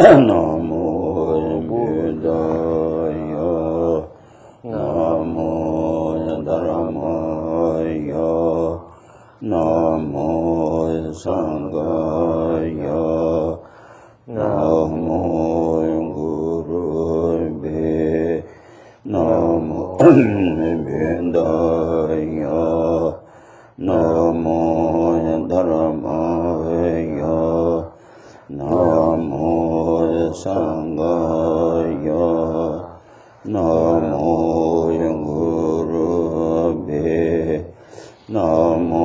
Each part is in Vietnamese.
Namo Buddhaya, Namo Dhammaya, Namo Sanghaya, Namo Gurubhe, Namo Buddhaya, Namo Dhammaya, Namo Sanghaya, Namo Gurubhe, Namo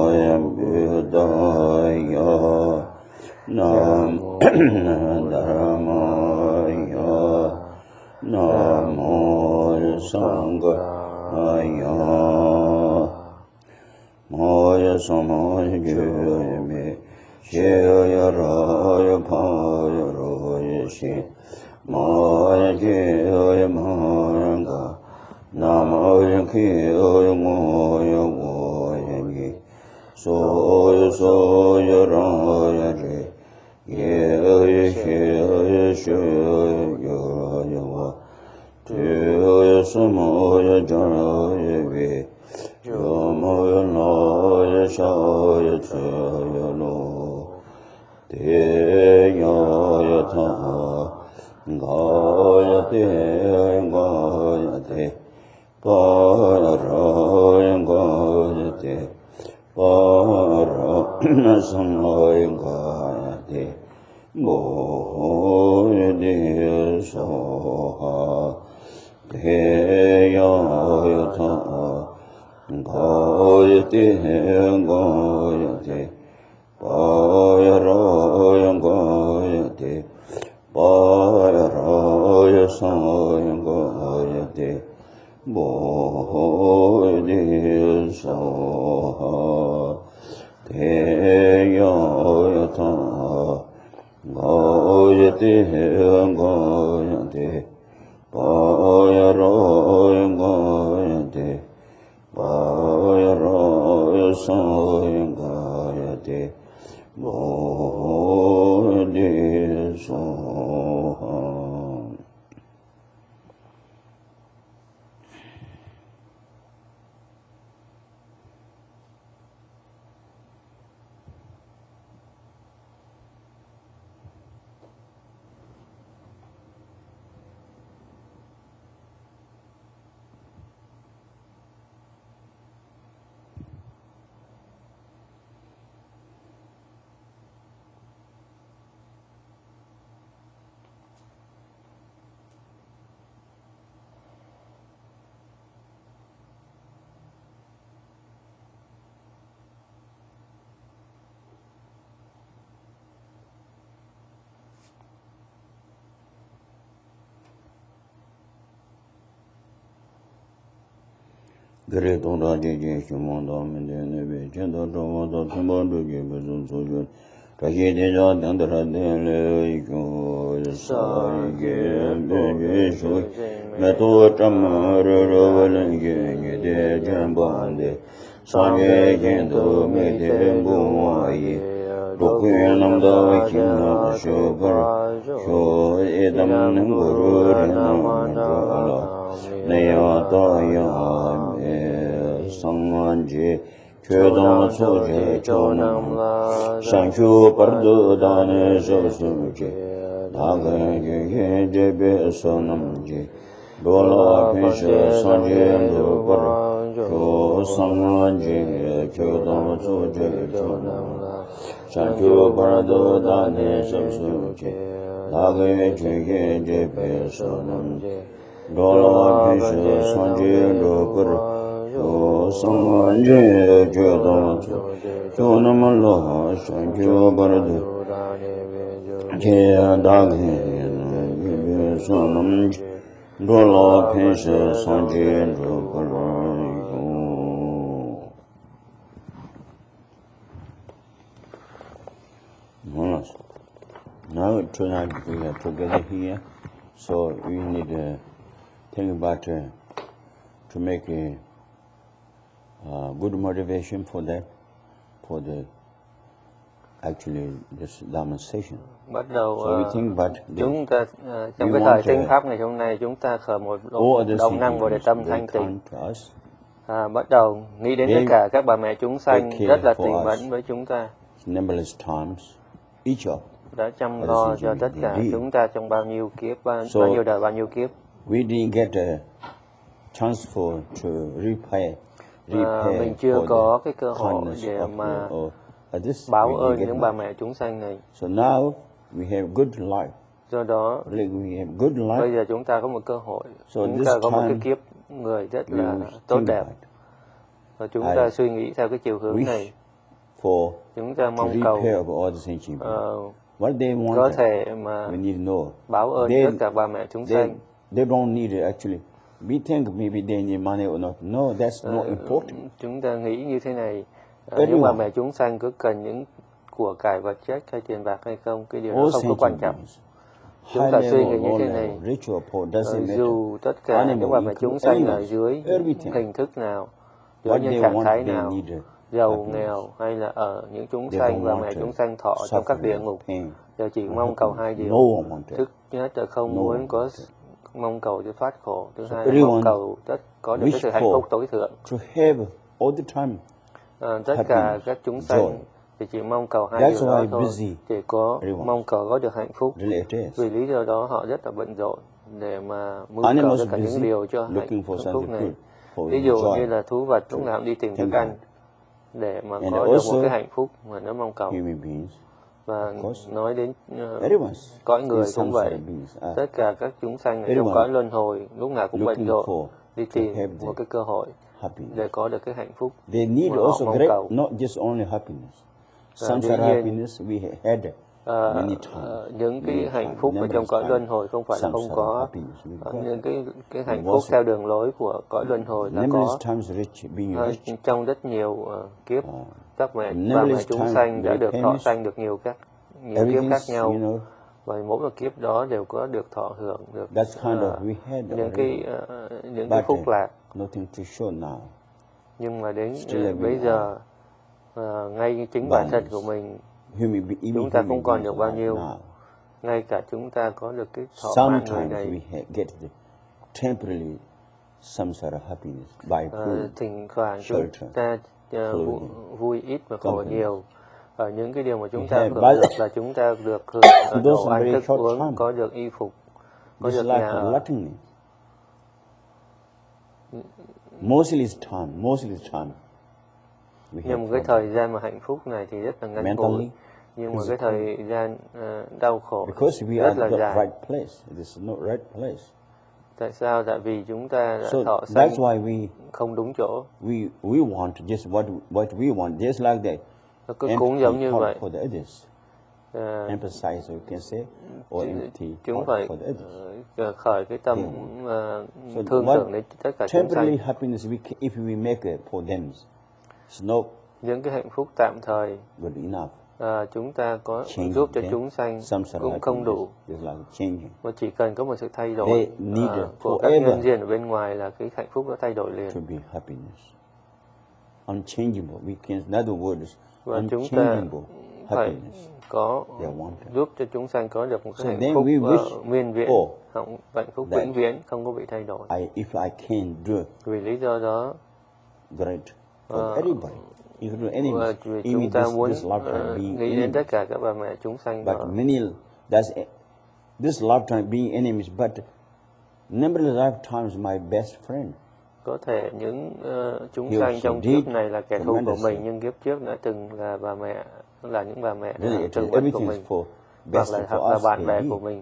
Buddhaya, Namo Dhammaya, Namo Sanghaya. Maya Samaya Jyame, Shaya Raya Paya Raya Shi, Maya Jaya Maranga, Namaya Kaya Moya Moya Gi, Soya Raya Ji, Yaya Shaya Shaya Yaya, Jaya Samaya Jaya Vi, Yamaya Naya Shaya Chaya Lo, Deyaya Ta, Gaya Te, Gaya Te, Gaya Raya Gaya Te, Gaya Samaya Gaya Te, Goya De Soha, Deyaya Ta, Gaya Te, Gaya Te, Gaya Raya Gaya Te, Gaya Raya Samaya Gaya Te, Gaya De Soha, Deyaya Ta, Gaya Te, Gaya Te, Gaya Raya Gaya Te, Gaya Raya Samaya Gaya Te, Gaya De Soha. Gare Dora Jeje Shumanda Mendene Chenda Tomata Timbando Gibson Sojo Tashi Deja Dandara Dele Iko Sai Gebe Shui Meto Tamara Ravalenge De Jambande Sanje Jendo Mete Bumai Rokunamda Kina Shobara Sho Edam Nanguru Rinamandala Naya Daya Sangmanji Kyodama Soje Chonam Sankyu Pardo Dane Sosuji Dagan Gye Jebe Sonamji Dola Pisha Sanje Ndopar Kyo Sangmanji Kyodama Soje Chonam Sankyu Pardo Dane Sosuji Dagan Gye Jebe Sonamji Dola Pisha Sanje Ndopar Sanganje Kyodama Chonamala Sankyu Pardo Kya Daghe Sonam Dola Pisha Sanje Ndopar. Now tonight we are together here, so we need to think about to make a good motivation for that, for the actually this demonstration. Bắt đầu So we think about chúng ta trong we cái want thời thinh pháp ngày hôm nay chúng ta khởi một động năng Bồ Đề tâm thanh tịnh. Bắt đầu nghĩ đến tất cả các bà mẹ chúng sanh rất là tỉ mẩn với chúng ta. Numberless times, each of đã chăm lo cho tất cả chúng ta trong bao nhiêu kiếp, bao nhiêu đời, bao nhiêu kiếp. We didn't get a chance to repay mình chưa có cái cơ hội để mà báo ơn những bà mẹ chúng sanh này. So now we have good life. Do đó, we have good life. Bây giờ chúng ta có một cơ hội, chúng ta có một cái kiếp người rất là tốt đẹp. Và chúng ta suy nghĩ theo cái chiều hướng này. Chúng ta mong cầu có thể mà báo ơn tất cả bà mẹ chúng sanh. They don't need actually. We think maybe they need money or not. No, that's not important. Chúng ta nghĩ như thế này, những bà mẹ chúng sanh có cần những của cải vật chất hay tiền bạc hay không, cái điều đó không có quan trọng. Chúng ta suy nghĩ như thế này, dù tất cả những bà mẹ chúng sanh ở dưới hình thức nào, dưới những trạng thái nào, giàu nghèo hay là ở những chúng sanh và mẹ chúng sanh thọ trong các địa ngục, giờ chỉ mong cầu hai điều. Thứ nhất là không muốn có mong cầu cho thoát khổ, thứ hai là mong cầu có được cái sự hạnh phúc tối thượng. Tất cả các chúng sanh thì chỉ mong cầu hai điều đó thôi, chỉ có mong cầu có được hạnh phúc. Vì lý do đó họ rất là bận rộn để mà mưu cầu tất cả những điều cho hạnh phúc này. Ví dụ như là thú vật lúc nào cũng đi tìm thức ăn để mà có được một cái hạnh phúc mà nó mong cầu. Và nói đến cõi người cũng vậy, tất cả các chúng sanh ở trong cõi luân hồi lúc nào cũng bận rộn đi tìm một cái cơ hội để có được cái hạnh phúc mà họ mong cầu. Not just only happiness. Samsara happiness we had many times. Những cái hạnh phúc ở trong cõi luân hồi không phải là không có, những cái hạnh phúc theo đường lối của cõi luân hồi là có. Trong rất nhiều kiếp, các bà mẹ chúng sanh đã được thọ sanh được nhiều kiếp khác nhau, và mỗi một kiếp đó đều có được thọ hưởng được những cái phúc lạc. Nhưng mà đến bây giờ, ngay chính bản thân của mình, chúng ta không còn được bao nhiêu. Ngay cả chúng ta có được cái thọ mạng người này, thỉnh thoảng chúng ta vui ít và khổ nhiều. Ở những cái điều mà chúng ta hưởng được là chúng ta được hưởng đồ ăn thức uống, có được y phục, có được nhà ở. Nhưng một cái thời gian mà hạnh phúc này thì rất là ngắn ngủi, nhưng mà cái thời gian đau khổ rất là dài. Tại sao? Tại vì chúng ta đã thọ sanh không đúng chỗ. We want just what we want, just like that. Cũng giống như vậy. Emphasize, you can say, or empty chúng phải khởi cái tâm thương tưởng đến tất cả chúng sanh. Temporary happiness if we make it for them. Những cái hạnh phúc tạm thời good enough. Chúng ta có giúp cho chúng sanh cũng không đủ, mà chỉ cần có một sự thay đổi của các nhân duyên ở bên ngoài là cái hạnh phúc nó thay đổi liền. Và chúng ta phải có giúp cho chúng sanh có được một cái hạnh phúc nguyên viễn, hạnh phúc vĩnh viễn không có bị thay đổi. Vì lý do đó, và chúng ta muốn nghĩ đến tất cả các bà mẹ chúng sanh đó. This lifetime being enemies, but numberless lifetimes my best friend. Có thể những chúng sanh trong kiếp này là kẻ thù của mình, nhưng kiếp trước đã từng là bà mẹ, là những bà mẹ thương mến của mình, hoặc là bạn bè của mình.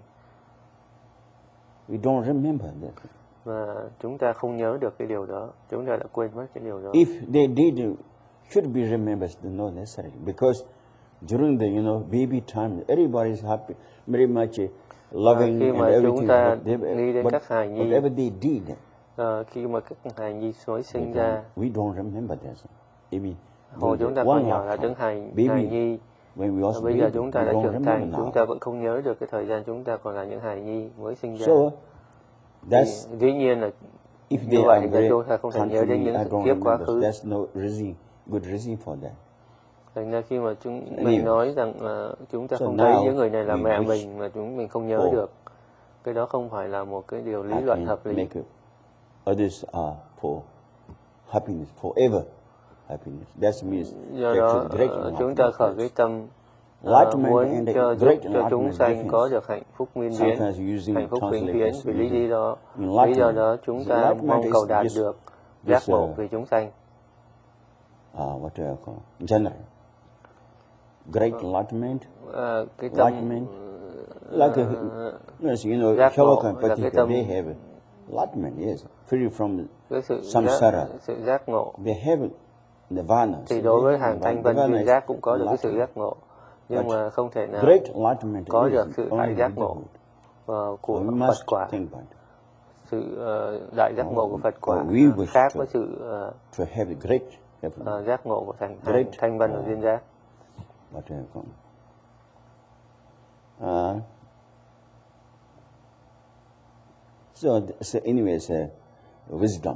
We don't remember that. Mà chúng ta không nhớ được cái điều đó, chúng ta đã quên mất cái điều đó. If they did, should be remembered, not necessarily, because during the baby time, everybody is happy, very much loving khi mà and chúng ta nghĩ đến các hài nhi, whatever they did, khi mà các hài nhi mới sinh ra, we don't remember that. Hồi chúng ta còn nhỏ là đứng hài nhi, bây giờ chúng ta đã trưởng thành, chúng ta vẫn không nhớ được cái thời gian chúng ta còn là những hài nhi mới sinh ra. Dĩ nhiên là như vậy thì chúng ta không thể nhớ đến những kiếp quá khứ. Thành ra khi mà mình nói rằng chúng ta không thấy những người này là mẹ mình mà mình không nhớ được, cái đó không phải là một cái điều lý luận hợp lý. Others are for happiness, forever happiness. That means do đó chúng ta khởi cái tâm muốn cho chúng sanh có được hạnh phúc nguyên viễn, hạnh phúc vĩnh viễn. Vì lý do đó chúng ta mong cầu đạt được giác ngộ về chúng sanh. What do I call general great enlightenment? Cái tâm like Shavaka they have enlightenment, yes, free from samsara. Sự giác ngộ. They have nirvana. Thì đối với hàng thanh văn duyên giác cũng có được cái sự giác ngộ, nhưng mà không thể nào có được sự đại giác ngộ của Phật quả. Sự đại giác ngộ của Phật quả khác với sự giác ngộ của thanh văn và duyên giác. So anyways, wisdom.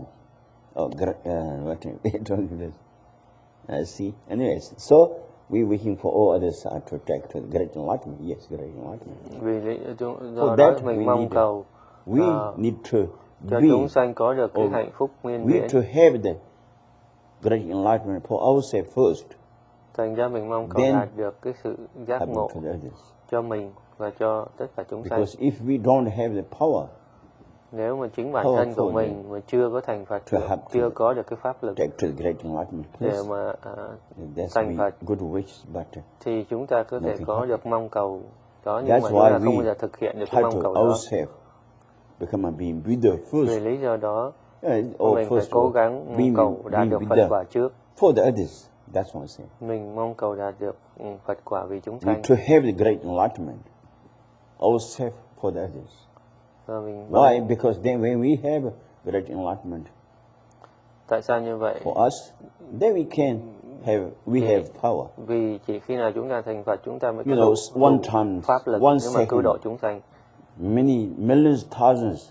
See. Anyways, so we wishing for all others to take to great enlightenment. Yes, great enlightenment. Vì do đó mình mong cầu we need to cho chúng sanh có được cái hạnh phúc nguyên viễn. We to have the great enlightenment for ourselves first. Thành ra mình mong cầu đạt được cái sự giác ngộ cho mình và cho tất cả chúng sanh. Because if we don't have the power, nếu mà chính bản thân của mình mà chưa có thành Phật, chưa có được cái pháp lực để mà thành Phật, thì chúng ta có thể có được mong cầu đó, nhưng mà chúng ta không bao giờ thực hiện được cái mong cầu đó. Vì lý do đó mình phải cố gắng mong cầu đạt được Phật quả trước. Mình mong cầu đạt được Phật quả vì chúng sanh. Why? Because then when we have great enlightenment, tại sao như vậy? For us, then we can have have power. Vì chỉ khi nào chúng ta thành Phật, chúng ta mới có one time, pháp lực để mà cứu độ chúng sanh. Many millions, thousands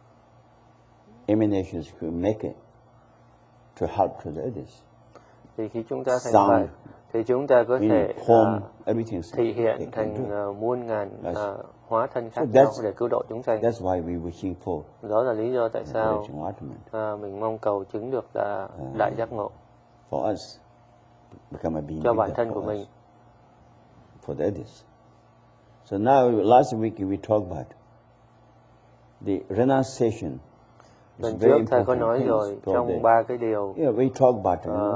emanations could make it to help to the others. Thì khi chúng ta thành Phật, thì chúng ta có thể thị hiện thành muôn ngàn hóa thân khác nhau để cứu độ chúng sanh. That's why we wishing for. Đó là lý do tại sao mình mong cầu chứng được đại giác ngộ for us, cho bản thân của mình. For the others. So now last week we talked about the renunciation. Lần trước thầy có nói rồi trong ba cái điều. We talk about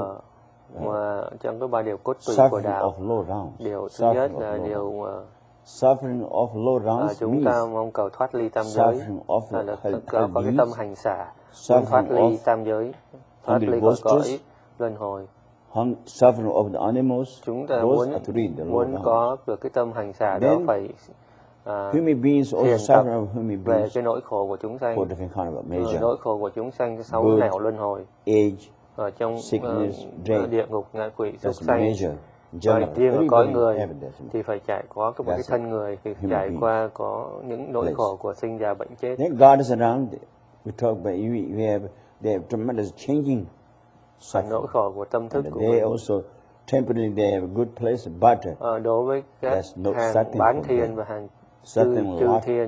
mà trong cái ba điều cốt tủy của đạo. Điều thứ nhất là điều suffering of low rounds, chúng ta mong cầu thoát ly tam giới, là có cái tâm hành xả, thoát ly tam giới, thoát ly khỏi cõi luân hồi. Suffering of the animals, chúng ta muốn có được cái tâm hành xả đó phải human beings also suffer of human beings về cái nỗi khổ của chúng sanh, nỗi khổ của chúng sanh sáu nẻo luân hồi, ở trong địa ngục, ngạ quỷ, súc sanh. Riêng ở cõi người thì phải trải qua một cái thân người, thì trải qua có những nỗi khổ của sinh già bệnh chết. God is around. We talk about they have tremendous changing. Nỗi khổ của tâm thức của mình. They also temporarily they have a good place, but đối với các hàng bán thiên và hàng chư thiên,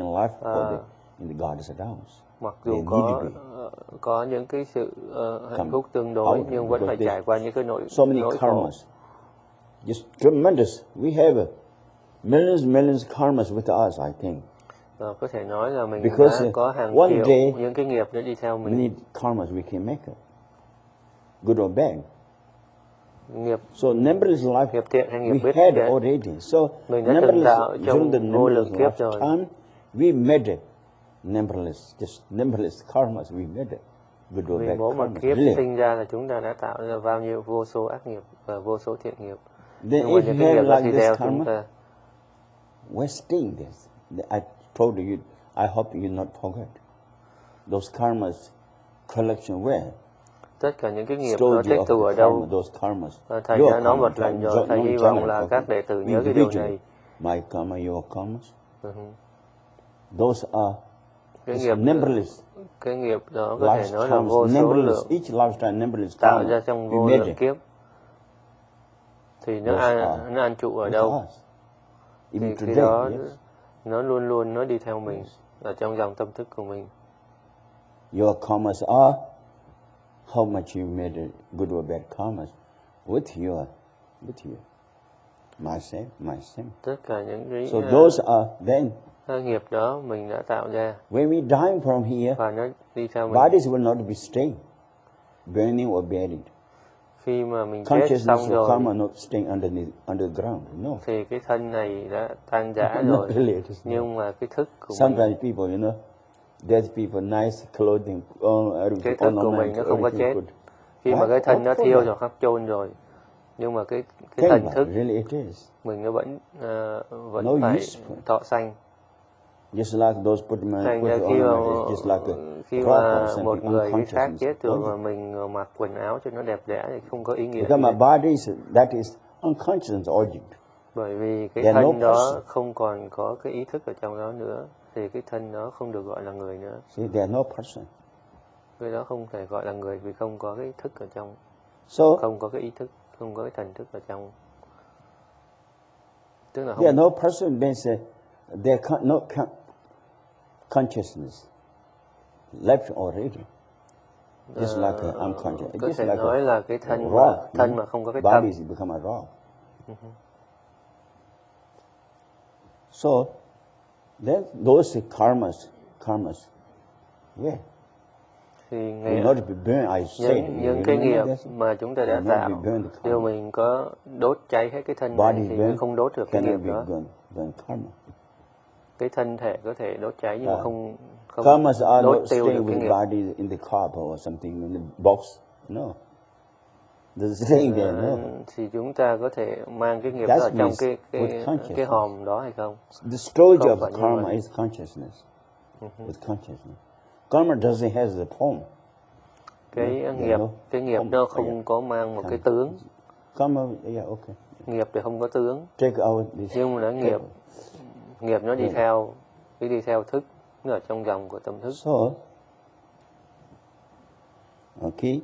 in the God is around. Mặc dù có những cái sự hạnh phúc tương đối, nhưng vẫn phải trải qua những cái nỗi khổ. Just tremendous. We have millions karmas with us, I think. Có thể nói là mình đã có hàng triệu những cái nghiệp để đi theo mình. Many karmas we can make it, good or bad. Nghiệp. So numberless life nghiệp thiện hay nghiệp we had already. So mình đã từng tạo trong vô lượng kiếp rồi. We made it. Numberless karmas we made it. Good or bad. Vì mỗi một kiếp sinh ra là chúng ta đã tạo ra bao nhiêu vô số ác nghiệp và vô số thiện nghiệp. Then if you have like this karma, we're staying this. I told you, I hope you not forget. Those karmas collection where? Tất cả những cái nghiệp nó tích tụ ở đâu? Thầy đã nói một lần rồi, thầy hy vọng là các đệ tử nhớ cái điều này. My karma, your karmas. Those are numberless. Cái nghiệp đó có thể nói là vô số lượng, each lifetime numberless tạo ra trong vô lượng kiếp. thì nó an trụ ở đâu? Thì cái đó nó luôn luôn nó đi theo mình, ở trong dòng tâm thức của mình. Your karmas are how much you made a good or bad karmas with you. Myself. Tất cả những cái so those are then nghiệp đó mình đã tạo ra. When we die from here, và nó đi theo mình. Bodies will not be staying, burning or buried. Khi mà mình chết xong rồi, karma not staying underground. No. Thì cái thân này đã tan rã rồi. Nhưng mà cái thức của Sometimes people, dead people, nice clothing, cái thức của mình nó không có chết. Khi mà cái thân nó thiêu rồi, khắp chôn rồi, nhưng mà cái thần thức mình nó vẫn phải thọ sanh. Just like those put khi mà một người cái xác chết rồi mà mình mặc quần áo cho nó đẹp đẽ thì không có ý nghĩa. That is unconscious origin. Bởi vì cái thân đó không còn có cái ý thức ở trong đó nữa, thì cái thân đó không được gọi là người nữa. See, they are no person. Cái đó không thể gọi là người vì không có cái thức ở trong. Không có cái ý thức, không có cái thần thức ở trong. Tức là they are no person means they no consciousness left already. Just like unconscious. Có thể nói là cái thân mà không có cái tâm. Bodies become a rock. So then those karmas, yeah. Thì những cái nghiệp mà chúng ta đã tạo, nếu mình có đốt cháy hết cái thân này thì mình không đốt được cái nghiệp đó. Cái thân thể có thể đốt cháy nhưng mà không đốt tiêu được cái nghiệp. In the cup or something in the box, no. Thì chúng ta có thể mang cái nghiệp đó ở trong cái hòm đó hay không? The storage of karma is consciousness. With consciousness. Karma doesn't have the form. Cái nghiệp nó không có mang một cái tướng. Karma, yeah, okay. Nghiệp thì không có tướng. Take out this. Nhưng mà nó nghiệp nó đi theo thức, nó ở trong dòng của tâm thức. So, okay.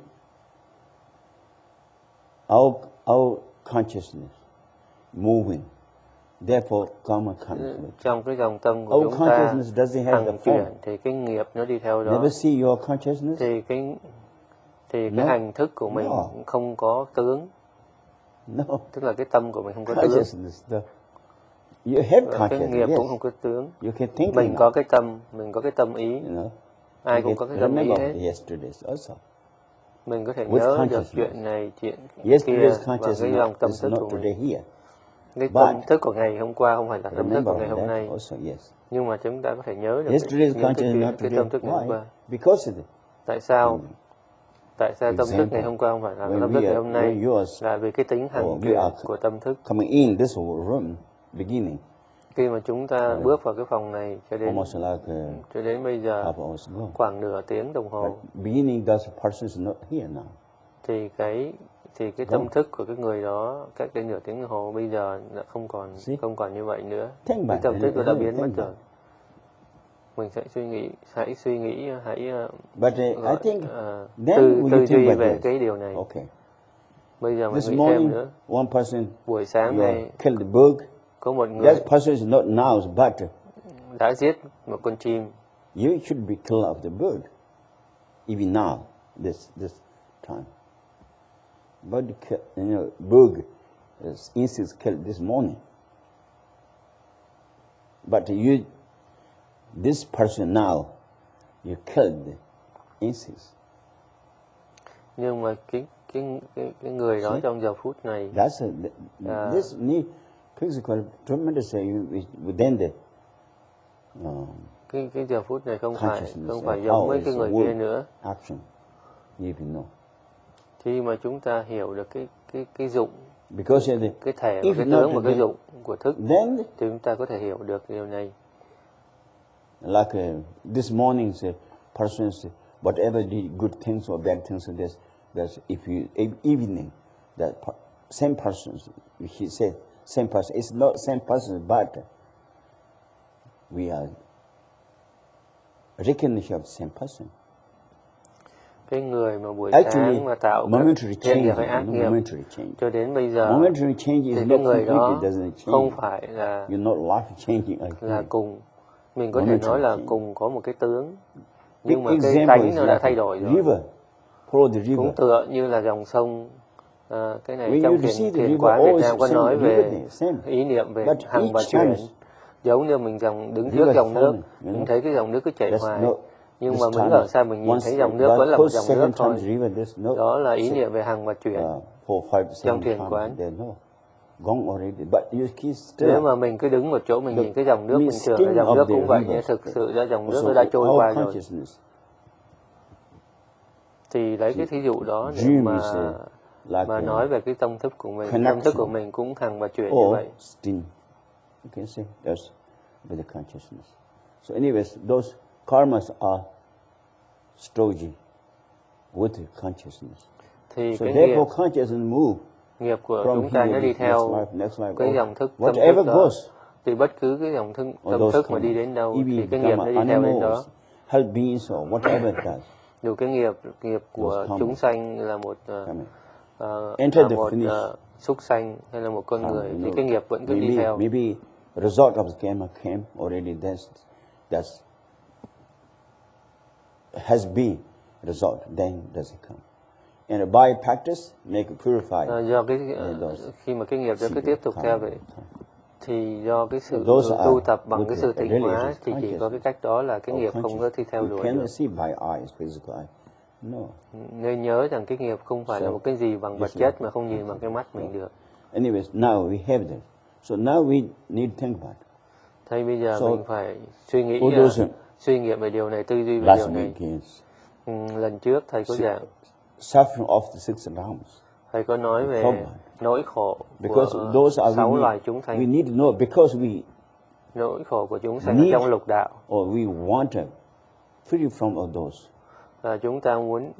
Our consciousness moving. Therefore, karma comes. Trong cái dòng tâm của chúng ta hằng chuyển thì cái nghiệp nó đi theo đó. Never see your consciousness. Thì cái hành thức của mình không có tướng. No. Tức là cái tâm của mình không có tướng. You have consciousness. Cái nghiệp cũng không có tướng. You can think. Mình có cái tâm ý. Ai cũng có cái tâm ý hết. Mình có thể nhớ được chuyện này, chuyện kia và cái dòng tâm thức của mình. Cái tâm thức của ngày hôm qua không phải là tâm thức của ngày hôm nay. Nhưng mà chúng ta có thể nhớ được cái tâm thức ngày hôm qua. Tại sao? Tại sao tâm thức ngày hôm qua không phải là tâm thức ngày hôm nay? Là vì cái tính hằng chuyển của tâm thức. Khi mà chúng ta bước vào cái phòng này cho đến bây giờ khoảng nửa tiếng đồng hồ, thì cái tâm thức của cái người đó cách đây nửa tiếng đồng hồ bây giờ đã không còn như vậy nữa. Cái tâm thức đã biến mất rồi. Mình sẽ hãy suy nghĩ tư duy về cái điều này. Bây giờ mình nghĩ thêm nữa. Buổi sáng này có một người đã giết một con chim. You should be killed of the bird, even now, this time. But bird insects killed this morning. But this person now, you killed the insects. Nhưng mà cái người đó trong giờ phút này, this need physical tremendous within the cái giờ phút này không phải giống với cái người kia nữa. Action, even know. Khi mà chúng ta hiểu được cái dụng, cái thể và cái tướng và cái dụng của thức, thì chúng ta có thể hiểu được điều này. Like this morning's persons, whatever the good things or bad things, there's if you evening, that same persons, he said, same person. It's not same person, but we are recognition of the same person. cái người mà buổi sáng mà tạo thiện nghiệp hay ác nghiệp cho đến bây giờ thì cái người đó không phải là cùng, mình có thể nói là cùng có một cái tướng, nhưng mà cái tánh nó đã thay đổi rồi. Cũng tựa như là dòng sông. Cái này trong thiền quán Việt Nam có nói về ý niệm về hằng và chuyển, giống như mình đứng trước dòng nước, mình thấy cái dòng nước cứ chảy hoài, nhưng mà mình ở xa mình nhìn thấy dòng nước vẫn là một dòng nước thôi. Đó là ý niệm về hằng và chuyển trong thiền quán. Nếu mà mình cứ đứng một chỗ mình nhìn cái dòng nước bình thường là dòng nước cũng vậy, nhưng thực sự ra dòng nước nó đã trôi qua rồi. Thì lấy cái thí dụ đó để mà nói về cái tâm thức của mình. Tâm thức của mình cũng hằng và chuyển như vậy. You can say that's with the consciousness. So anyways, those karmas are stoji with the consciousness. Thì so cái therefore consciousness move nghiệp của chúng ta nó đi theo next life, cái dòng thức tâm thức đó. Thì bất cứ cái dòng tâm thức mà đi đến đâu thì cái nghiệp nó đi theo đến đó. Help beings or whatever it does. Dù cái nghiệp của chúng sanh là một súc sanh hay là một con người thì cái nghiệp vẫn cứ đi theo. Maybe result of the karma came already. That's has been result. Then does it come? And by practice, make it purified. Do khi mà cái nghiệp đó cứ tiếp tục theo vậy, thì do cái sự tu tập bằng cái sự tịnh hóa thì chỉ có cái cách đó là cái nghiệp không có thi theo đuổi được. Nên nhớ rằng cái nghiệp không phải là một cái gì bằng vật chất mà không nhìn bằng cái mắt mình được. Anyways, now we have that. So now we need to think about it. Thay bây giờ mình phải suy nghiệm về điều này, tư duy về điều này. Lần trước thầy có giảng suffering of the six realms. Thầy có nói về nỗi khổ của 6 loài chúng sanh. We need to know because nỗi khổ của chúng sanh trong lục đạo. Or we want to free from all those. Và chúng ta muốn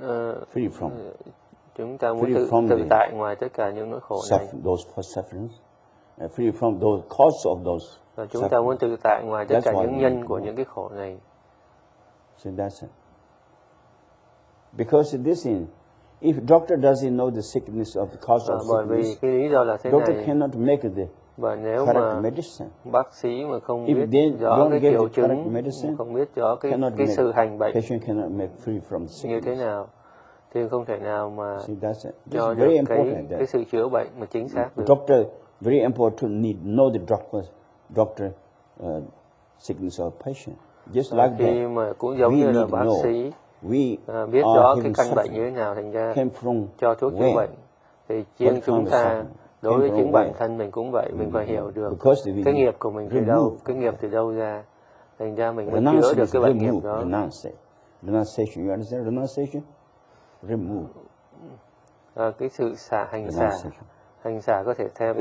tự tại ngoài tất cả những nỗi khổ này. Those sufferings, free from those causes of those. Và chúng ta muốn tự tại ngoài tất cả những nhân của những cái khổ này. So that's it. Because this is, if doctor doesn't know the sickness of the cause of bởi vì cái lý do là thế doctor này. Cannot make the và nếu mà medicine. Bác sĩ mà không biết rõ cái triệu chứng, không biết rõ cái sự hành bệnh như thế nào, thì không thể nào mà cho được cái sự chữa bệnh mà chính xác được. Doctor very important need know the doctor sickness of patient. Just like that. Khi mà cũng giống như là bác sĩ biết rõ cái căn bệnh như thế nào, thành ra cho thuốc chữa bệnh. Thì riêng chúng ta đối với chính bản thân mình cũng vậy, mình phải hiểu được cái nghiệp của mình từ đâu, cái nghiệp từ đâu ra, thành ra mình mới chữa được cái bệnh nghiệp đó. Renunciation, you understand renunciation? Remove. Cái sự hành xả có thể thêm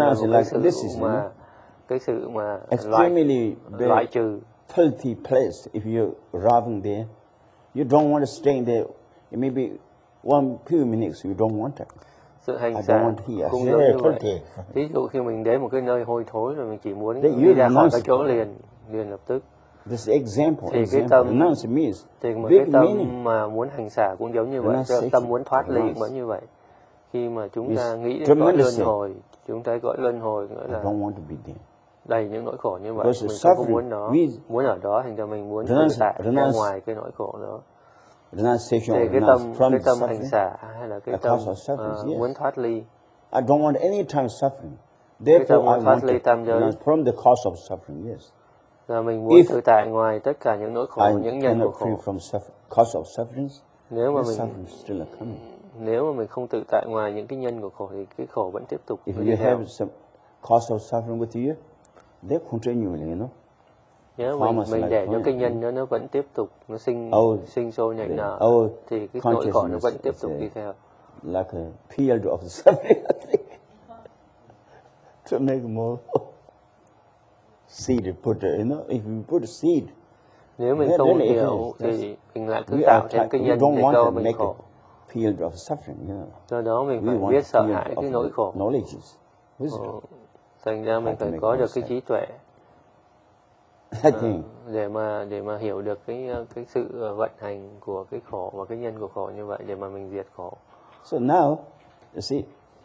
cái sự mà loại trừ. Filthy place if you're robbing there, you don't want to stay there. Maybe one few minutes you don't want it. Sự hành xả cũng giống như vậy. Ví dụ khi mình đến một cái nơi hôi thối rồi mình chỉ muốn đi ra khỏi cái chỗ liền lập tức. This example, thì cái tâm mà muốn hành xả cũng giống như vậy. Tâm muốn thoát ly cũng như vậy. Khi mà chúng ta nghĩ đến cõi luân hồi, chúng ta gọi luân hồi nghĩa là đầy những nỗi khổ như vậy. Mình không muốn nó, muốn ở đó, thành ra mình muốn tự tại ra ngoài cái nỗi khổ đó. Thì cái tâm hành xả hay là cái tâm muốn thoát ly. I don't want any time suffering. Therefore I want to from the cause of suffering. Yes. Là mình muốn tự tại ngoài tất cả những nỗi khổ, những nhân của khổ. Cause of sufferings, nếu mà mình không tự tại ngoài những cái nhân của khổ thì cái khổ vẫn tiếp tục. If you have some cause of suffering with you, they continue, you know. Nếu mình để cho cái nhân đó nó vẫn tiếp tục, nó sinh sôi nảy nở, thì cái nỗi khổ nó vẫn tiếp tục đi theo. Like a field of suffering, I think. To make more seed, put you know, if you put a seed. Nếu mình không hiểu thì mình lại cứ tạo thêm cái nhân để cho mình khổ. Field of suffering, you know. Do đó mình phải biết sợ hãi cái nỗi khổ. Knowledge, wisdom. Thành ra mình phải có được cái trí tuệ. để mà hiểu được cái sự vận hành của cái khổ và cái nhân của khổ như vậy để mà mình diệt khổ. So now, you see,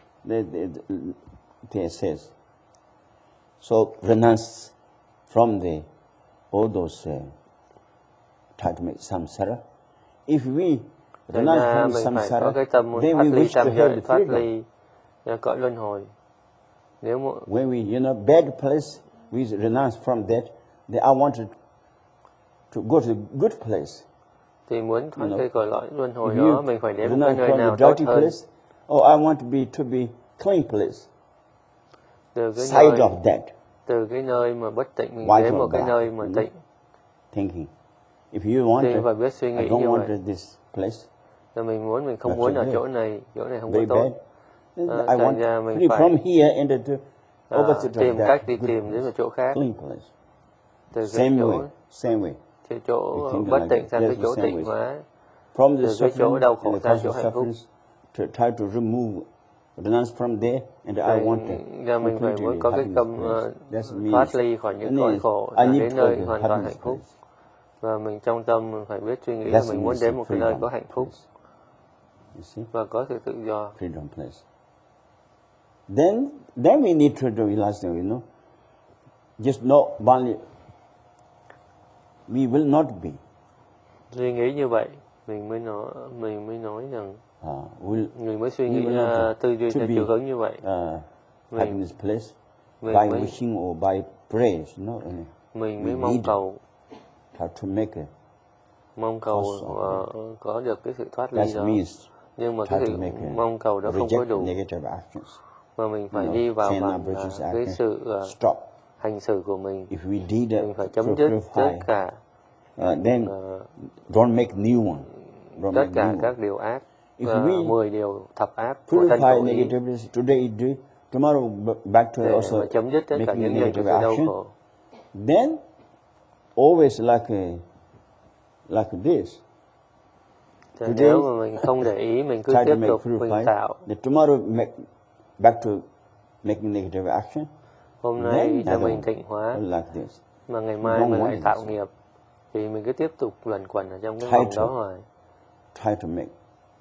it says, so renounce from all those try to make samsara. If we renounce from samsara, then we wish to have the freedom. Cõi luân hồi. Nếu when we bad place, we renounce from that. Then I wanted to go to a good place. Thì muốn thoát cái cõi luân hồi đó, mình phải đến một cái nơi nào tốt hơn. Place, I want to be clean place. Side of that. Từ cái nơi mà bất tịnh mình đến một cái nơi mà tịnh. Thinking, if you want thì phải biết suy nghĩ I don't want this place. Là mình không muốn ở chỗ này không có tốt. I want free from here and to opposite tìm of cách that. đi tìm đến một chỗ khác. Clean place. Từ Same way. Từ chỗ bất tịnh sang cái chỗ tịnh hóa. From từ cái chỗ đau khổ sang chỗ hạnh phúc. To try to remove, renounce from there, and I want to mình phải muốn có cái tâm thoát ly khỏi những cõi khổ đến nơi hoàn toàn hạnh phúc. Và mình trong tâm mình phải biết suy nghĩ là mình muốn đến một cái nơi có hạnh phúc và có sự tự do. Freedom place. Then we need to realize, just know only we will not be. Suy nghĩ như vậy, mình mới nói rằng mình mới suy nghĩ tư duy theo chiều hướng như vậy. Happiness place by wishing or by praise, mình mới mong cầu. How to make mong cầu có được cái sự thoát ly đó. Nhưng mà cái sự mong cầu đó không có đủ. Mà mình phải đi vào cái sự hành xử của mình. Mình phải chấm dứt tất cả don't make new one. Tất cả các điều ác, 10 điều thập ác của thân khẩu ý. Today tomorrow back to also chấm dứt tất cả những nhân của sự đau khổ. Then always like this. Nếu mà mình không để ý, mình cứ tiếp tục mình tạo. Tomorrow back to making negative action. Hôm nay là mình tịnh hóa, mà ngày mai mình lại tạo nghiệp, thì mình cứ tiếp tục luẩn quẩn ở trong cái vòng đó hoài. Try to make,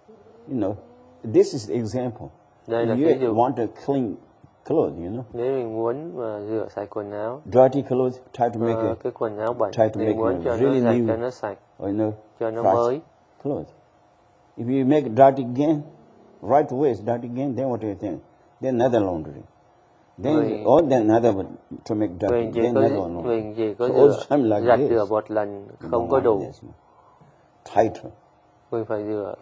this is the example. Đây là ví dụ. Want to clean clothes, Nếu mình muốn mà rửa sạch quần áo, dirty clothes, try to make cái quần áo bẩn, thì muốn cho really nó sạch, cho nó sạch, cho nó mới. Clothes. If you make dirty again, right away it's dirty again, then what do you think? Then another laundry. Then another one to make dirty. Mình chỉ có giặt rửa một lần không có đủ. Tighter. Mình phải rửa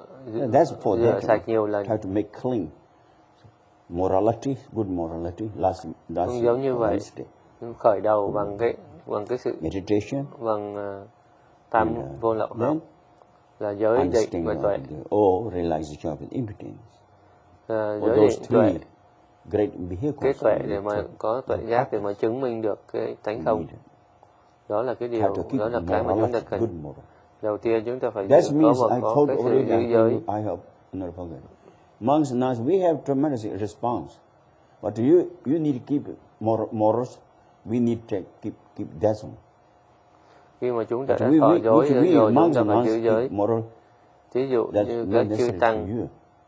sạch nhiều lần. Try to make clean. Morality, good morality. Last giống như vậy. Khởi đầu bằng cái sự meditation, bằng tam vô lậu học, là giới định và tuệ. Realization of impotence. Giới định tuệ. Cái tuệ để mà có tuệ giác để mà chứng minh được cái tánh không. Đó là cái điều, đó là cái mà chúng ta cần. Đầu tiên chúng ta phải có cái sự giữ giới. Monks and nuns, we have tremendous response, but you need to keep morals. We need to keep that one. Khi mà chúng ta đã thọ giới rồi, chúng ta phải giữ giới. Ví dụ như các chư tăng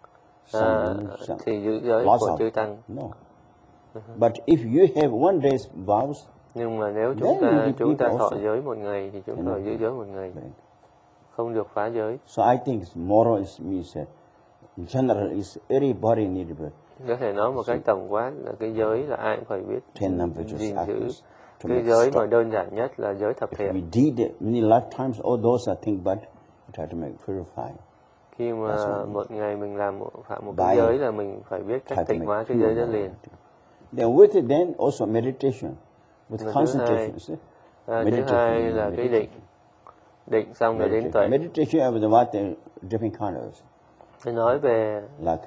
thì giữ giới của chư tăng. But if you have one day's vows, nhưng mà nếu chúng ta thọ giới một ngày thì chúng ta phải giữ giới một ngày, không được phá giới. So I think moral means general is everybody need to. Có thể nói một cách tổng quát là cái giới là ai cũng phải biết gìn giữ. Cái giới mà đơn giản nhất là giới thập thiện. We did it many lifetimes. All those are things, but try to make purify. Khi mà một ngày mình làm phạm một cái giới là mình phải biết cách tịnh hóa cái giới đó liền. Then with it, then also meditation, with concentration. Thứ hai là cái định xong rồi đến tuệ. Meditation is what different kinds. Nói về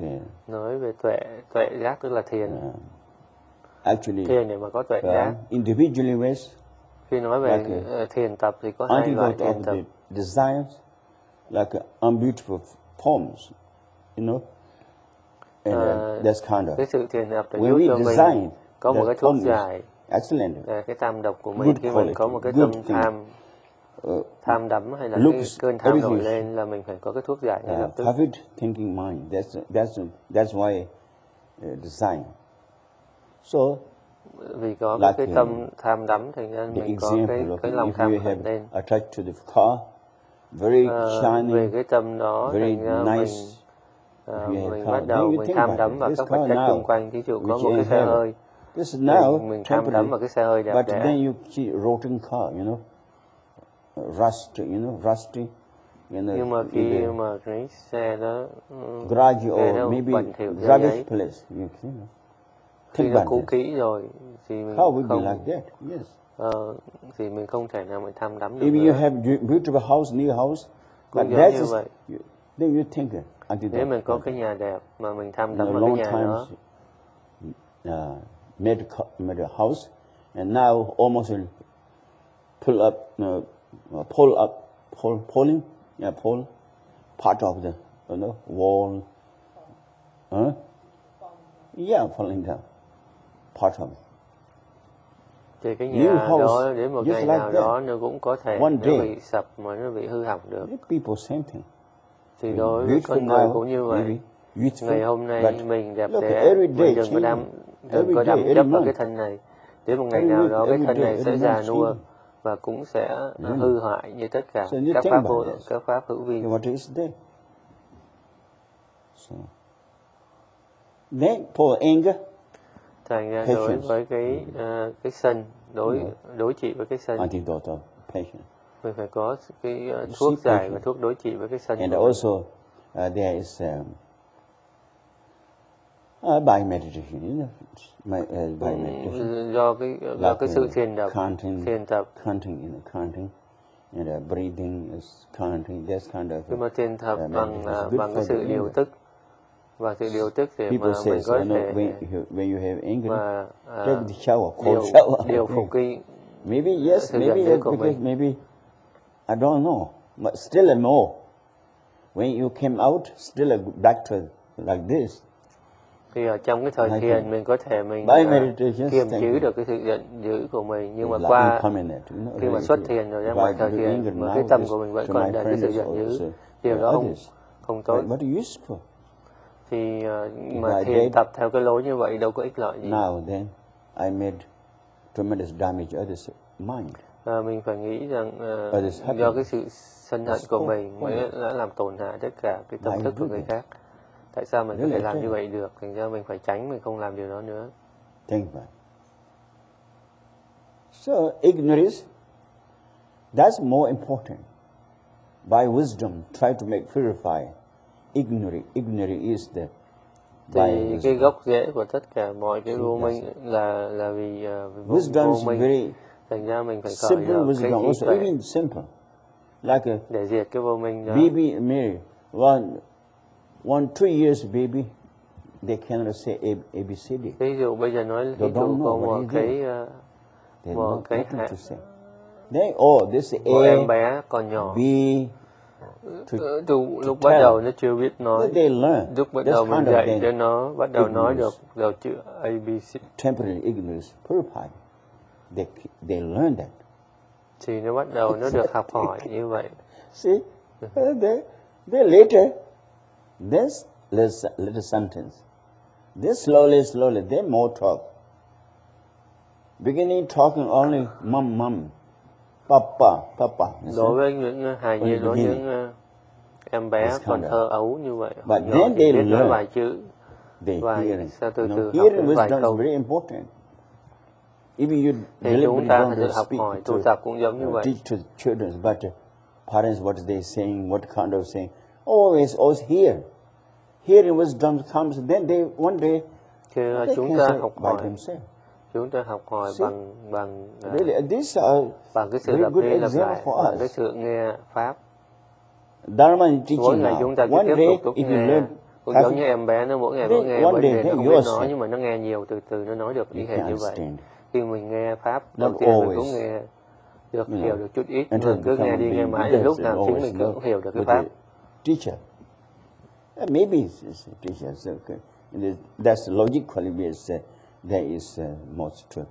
tuệ giác tức là thiền. Actually, thiền để mà có tuệ giác. Individually ways. Khi nói về thiền tập thì có hai loại thiền tập. Desires, like unbeautiful forms, and that's kind of. Cái sự thiền tập để giúp cho mình có một cái thuốc giải Excellent. Cái tam độc của mình khi mình có một cái tâm tham đắm hay là cái cơn tham nổi lên là mình phải có cái thuốc giải ngay lập tức. Perfect thinking mind. That's why design. So vì có cái tâm tham đắm thành ra mình có cái lòng tham khởi lên. Attached to the car, very shining, về cái tâm đó very thành ra nice. Mình bắt đầu mình tham đắm vào các vật chất xung quanh. Ví dụ có một cái xe hơi, mình tham đắm vào cái xe hơi đẹp đẽ. But then you see rotten car, you know, rusty. Nhưng mà khi mà cái xe đó garage or maybe rubbish place, you see. Khi nó cũ kỹ rồi thì mình không like that? Yes. Thì mình không thể nào mình tham đắm được. If you have beautiful house, new house, but that is then you think nếu mình có cái nhà đẹp mà mình tham đắm vào cái nhà đó. Made a house and now almost pulling part of the wall. Falling down. Part of it. Thì cái nhà đó đến một ngày nào đó nó cũng có thể nó bị sập mà nó bị hư hỏng được. People same thing. Thì đối với con người cũng như vậy. Ngày hôm nay mình đẹp đẽ, mình đừng có đắm chấp vào cái thân này. Đến một ngày nào đó cái thân này sẽ già nua và cũng sẽ hư hại như tất cả các pháp hữu vi. Then for anger, thành ra đối với cái sân, đối trị với cái sân, mình phải có cái thuốc giải và thuốc đối trị với cái sân. And also there is by meditation, by meditation. Do cái sự thiền tập, counting, and breathing is counting. That's kind of. Khi mà thiền tập bằng cái sự điều tức. Và sự điều tức để mà mình có thể when you have anger, take the shower, cold shower. Điều phục cái maybe yes, maybe because maybe I don't know, but still no. When you came out, still back to like this. Thì ở trong cái thời thiền mình có thể mình kiềm chế được cái sự giận dữ của mình, nhưng mà qua khi mà xuất thiền rồi ra ngoài thời thiền mà cái tâm của mình vẫn còn để cái sự giận dữ, điều đó không tốt. Thì mà thiền tập theo cái lối như vậy đâu có ích lợi gì. Now then, I made tremendous damage others' mind. Mình phải nghĩ rằng do cái sự sân hận của mình mới đã làm tổn hại tất cả cái tâm thức của người khác. Tại sao mình có thể làm như vậy được? Thành ra mình phải tránh, mình không làm điều đó nữa. Think about it. So ignorance, that's more important. By wisdom, try to make purify. Ignorance is the. Thì cái gốc rễ của tất cả mọi cái vô minh là vì wisdom vô minh. Thành ra mình phải khởi được cái trí tuệ. Even simple, like để diệt cái vô minh đó. Baby Mary, 2 years baby, they cannot say ABCD. Ví dụ bây giờ nói ví dụ có một cái em bé còn nhỏ. Lúc bắt đầu nó chưa biết nói, lúc bắt đầu mình dạy cho nó bắt đầu nói được đầu chữ ABC. Temporary ignorance purified. They learn that. Thì nó bắt đầu nó được học hỏi như vậy. See, they later, this little sentence, this slowly, they more talk. Beginning talking only mom, papa. Đối với những hài nhi, đối với những em bé còn thơ ấu như vậy, but then they biết nói learn vài chữ, vài sau từ từ học hearing vài wisdom câu. is very important. Even you thì chúng ta phải học hỏi, tu tập cũng giống như vậy. Teach to children, but parents, what they saying, what kind of saying, always hear. Hearing wisdom comes, then they one day thì chúng ta học hỏi. Chúng ta học hỏi bằng cái sự lặp đi lặp lại, bằng cái sự nghe pháp. Mỗi ngày chúng ta cứ tiếp tục nghe, cũng giống như em bé nó mỗi ngày nó nghe, bởi vì nó không biết nói nhưng mà nó nghe nhiều, từ từ nó nói được ý hệ như vậy. Khi mình nghe pháp đầu tiên mình cũng nghe được, hiểu được chút ít, mình cứ nghe đi nghe mãi đến lúc nào chính mình cũng hiểu được cái pháp. Teacher, maybe teacher, that's logically because there is most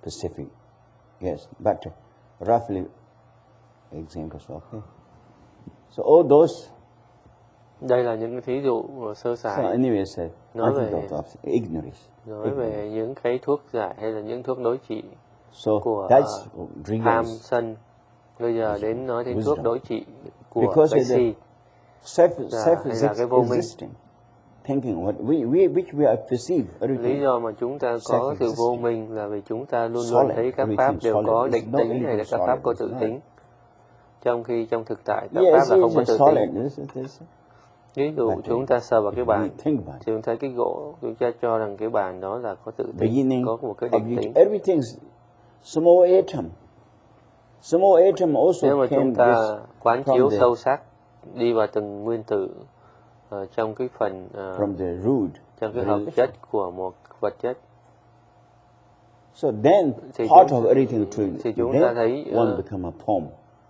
specific. Yes, but roughly examples. Okay. So all those. Đây là những thí dụ sơ sài. So anyways, nói về ignorance. Nói về những cái thuốc giải hay là những thuốc đối trị của tham sân. Bây giờ đến nói đến thuốc đối trị của cái si. Self là cái vô minh. Thinking which we are perceived. Lý do mà chúng ta có sự vô minh là vì chúng ta luôn luôn thấy các pháp đều có định tính hay là các pháp có tự tính. Trong khi trong thực tại các pháp là không có tự tính. Ví dụ chúng ta sờ vào cái bàn, thì chúng thấy cái gỗ, chúng ta cho rằng cái bàn đó là có tự tính, có một cái định tính. Everything small atom. Small atom also. Nếu mà chúng ta quán chiếu sâu sắc đi vào từng nguyên tử trong cái phần trong cái hợp chất của một vật chất. So then part of everything thì chúng ta thấy one become a form.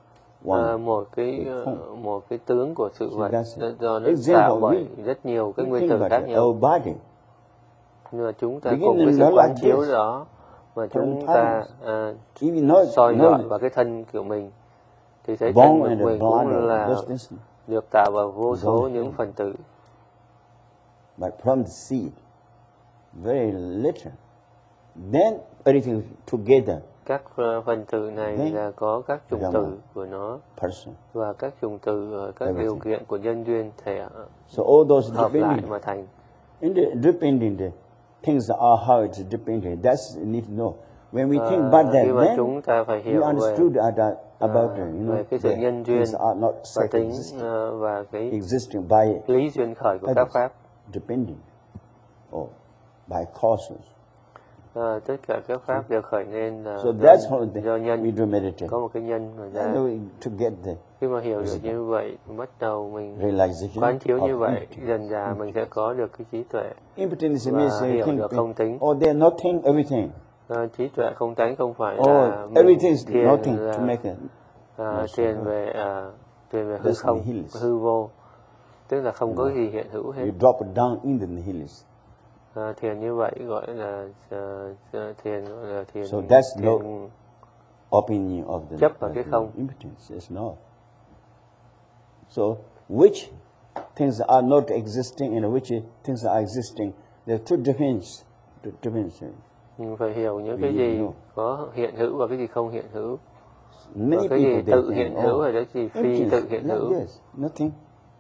Một cái tướng của sự vật do nó tạo bởi rất nhiều cái nguyên tử khác nhau. Nhưng mà chúng ta cùng với sự quán chiếu đó mà chúng ta soi dọi vào cái thân của mình thì thấy thân của mình cũng là được tạo vào vô số những phần tử. But from the seed, very little, then everything together. Các phần tử này là có các chủng tử của nó và các chủng tử các điều kiện của nhân duyên thể hợp lại mà thành. Depending the things are how it's dependent. That's need to know. When we think about that, then chúng ta phải hiểu we understood about về cái sự nhân duyên và tính và cái existing by lý duyên khởi của các pháp. Depending or by causes. Tất cả các pháp đều khởi nên do nhân. Có một cái nhân mà ra. Khi mà hiểu được như vậy, bắt đầu mình quán chiếu như vậy, dần dà mình sẽ có được cái trí tuệ và hiểu được không tính. Trí tuệ không tánh không phải là thiền về hư không, hư vô, tức là không có gì hiện hữu hết. Thiền như vậy gọi là thiền so that's no opinion of the chấp vào cái không. So which things are not existing and which things are existing, there are two difference. Phải hiểu những cái gì có hiện hữu và cái gì không hiện hữu. Và cái gì tự hiện hữu và cái gì phi tự hiện hữu. Nothing.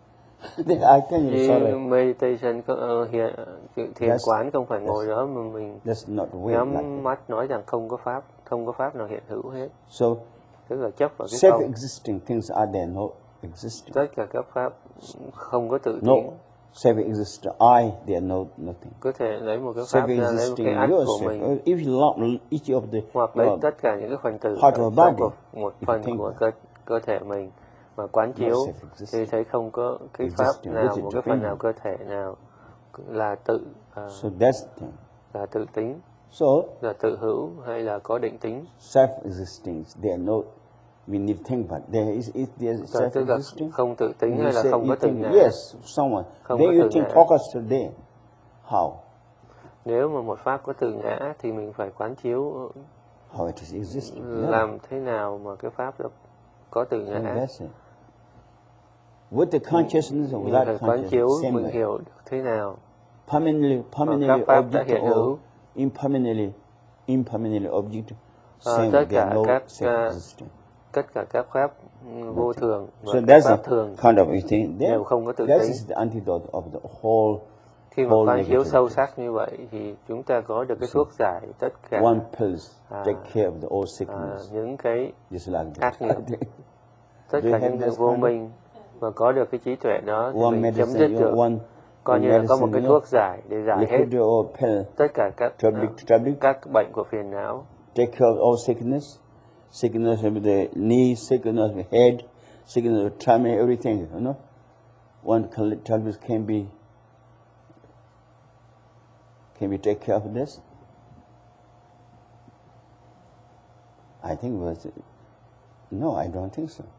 Meditation thiền quán không phải ngồi đó mà mình nhắm mắt nói rằng không có pháp nào hiện hữu hết. So, tức là chấp vào cái không. Self-existing things are there, no existing. Tất cả các pháp không có tự no tính. Self-existing I, there are nothing. Có thể lấy một cái pháp ra, lấy một cái ác của mình. Hoặc lấy tất cả những cái phần tử trong một phần của cơ thể mình mà quán chiếu thì thấy không có cái pháp nào, một cái phần nào cơ thể nào là là tự tính, là tự hữu hay là có định tính. Self-existing, there are no. We need to think about there is self-existing. Không tự tính hay là không có tự ngã. Yes, someone. Then you think focus today. How? Nếu mà một pháp có tự ngã thì mình phải quán chiếu. How it is existing? Làm thế nào mà cái pháp đó có tự ngã? With the consciousness or without consciousness, mình hiểu được thế nào? Permanently object or impermanently object. Tất cả các pháp vô thường và các pháp thường đều không có tự tính. Khi mà quán chiếu sâu sắc như vậy thì chúng ta có được cái thuốc giải tất cả những cái ác nghiệp, tất cả những cái vô minh, và có được cái trí tuệ đó thì mình chấm dứt được. Coi như là có một cái thuốc giải để giải hết tất cả các bệnh của phiền não. Take care of all sickness with the knee, sickness with head, sickness with tummy, everything, you know. One tablet can be take care of this? I think no, I don't think so.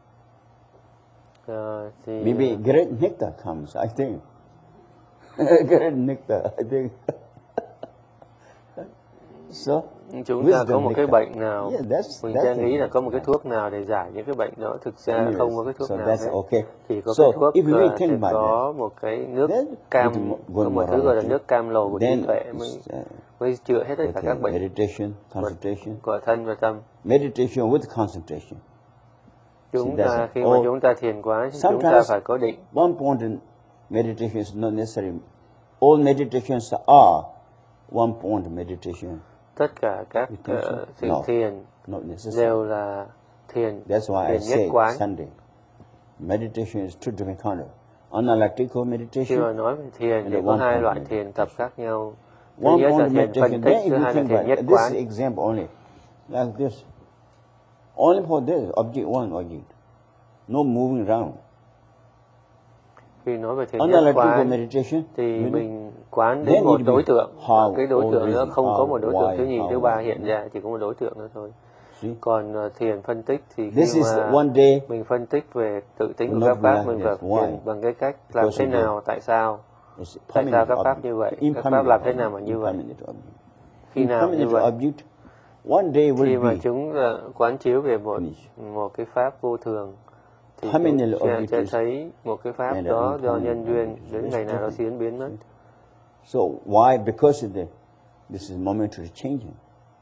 Maybe great nectar comes, I think. Great nectar, I think. So, chúng ta có một cái bệnh nào, mình đang nghĩ là có một cái thuốc nào để giải những cái bệnh đó, thực ra không có cái thuốc nào hết. Chỉ có cái thuốc sẽ có một cái nước cam, có một thứ gọi là nước cam lồ của trí tuệ mới chữa hết tất cả các bệnh của thân và tâm. Meditation with concentration. Chúng ta khi mà chúng ta thiền quán, chúng ta phải có định. One point in meditation is not necessary. All meditations are one point meditation. Tất cả các sự thiền đều là thiền. That's why I say Sunday. Meditation is two different kinds. Analytical meditation. Khi mà nói về thiền thì có hai loại thiền tập khác nhau. Thứ nhất là thiền phân tích, thứ hai là thiền nhất quán. This example only, like this. Only for this object, one object. No moving around. Khi nói về thiền nhất quán thì mình quán đến một đối tượng, cái đối tượng đó không có một đối tượng thứ nhì thứ ba hiện ra, chỉ có một đối tượng nữa thôi. Còn thiền phân tích thì khi mà mình phân tích về tự tính của các pháp, mình phải thiền bằng cái cách làm thế nào, tại sao các pháp như vậy, các pháp làm thế nào mà như vậy, khi nào như vậy. Khi mà chúng quán chiếu về một cái pháp vô thường thì chúng sẽ thấy một cái pháp đó do nhân duyên đến ngày nào đó sẽ biến mất. So why? Because this is momentary changing.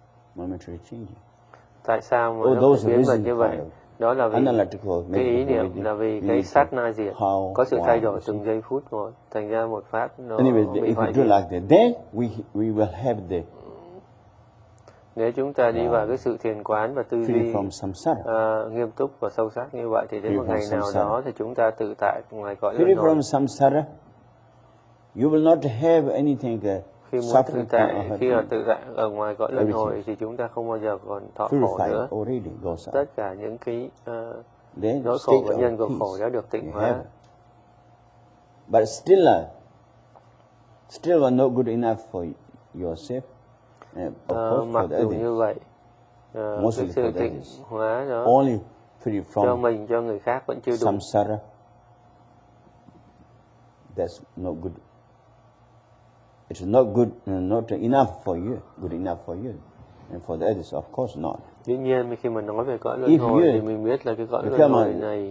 Tại sao mà nó biến mất như vậy? Đó là vì cái ý niệm, là vì cái sát na diệt, có sự thay đổi từng giây phút một, thành ra một pháp nó bị hoại diệt. Then we will have the. Nếu chúng ta đi vào cái sự thiền quán và tư duy nghiêm túc và sâu sắc như vậy thì đến một ngày nào đó thì chúng ta tự tại ngoài cõi luân hồi. You will not have anything. Khi mà tự tại ở ngoài cõi luân hồi thì chúng ta không bao giờ còn thọ khổ nữa. Tất cả những cái nỗi khổ và nhân của khổ đã được tịnh hóa. But still not good enough for yourself. Mặc dù như vậy, cái sự tịnh hóa đó cho mình, cho người khác vẫn chưa đủ. That's not good. It's not good, not enough for you. Good enough for you, and for the others, of course not. Dĩ nhiên, khi mà nói về cõi luân hồi thì mình biết là cái cõi luân hồi này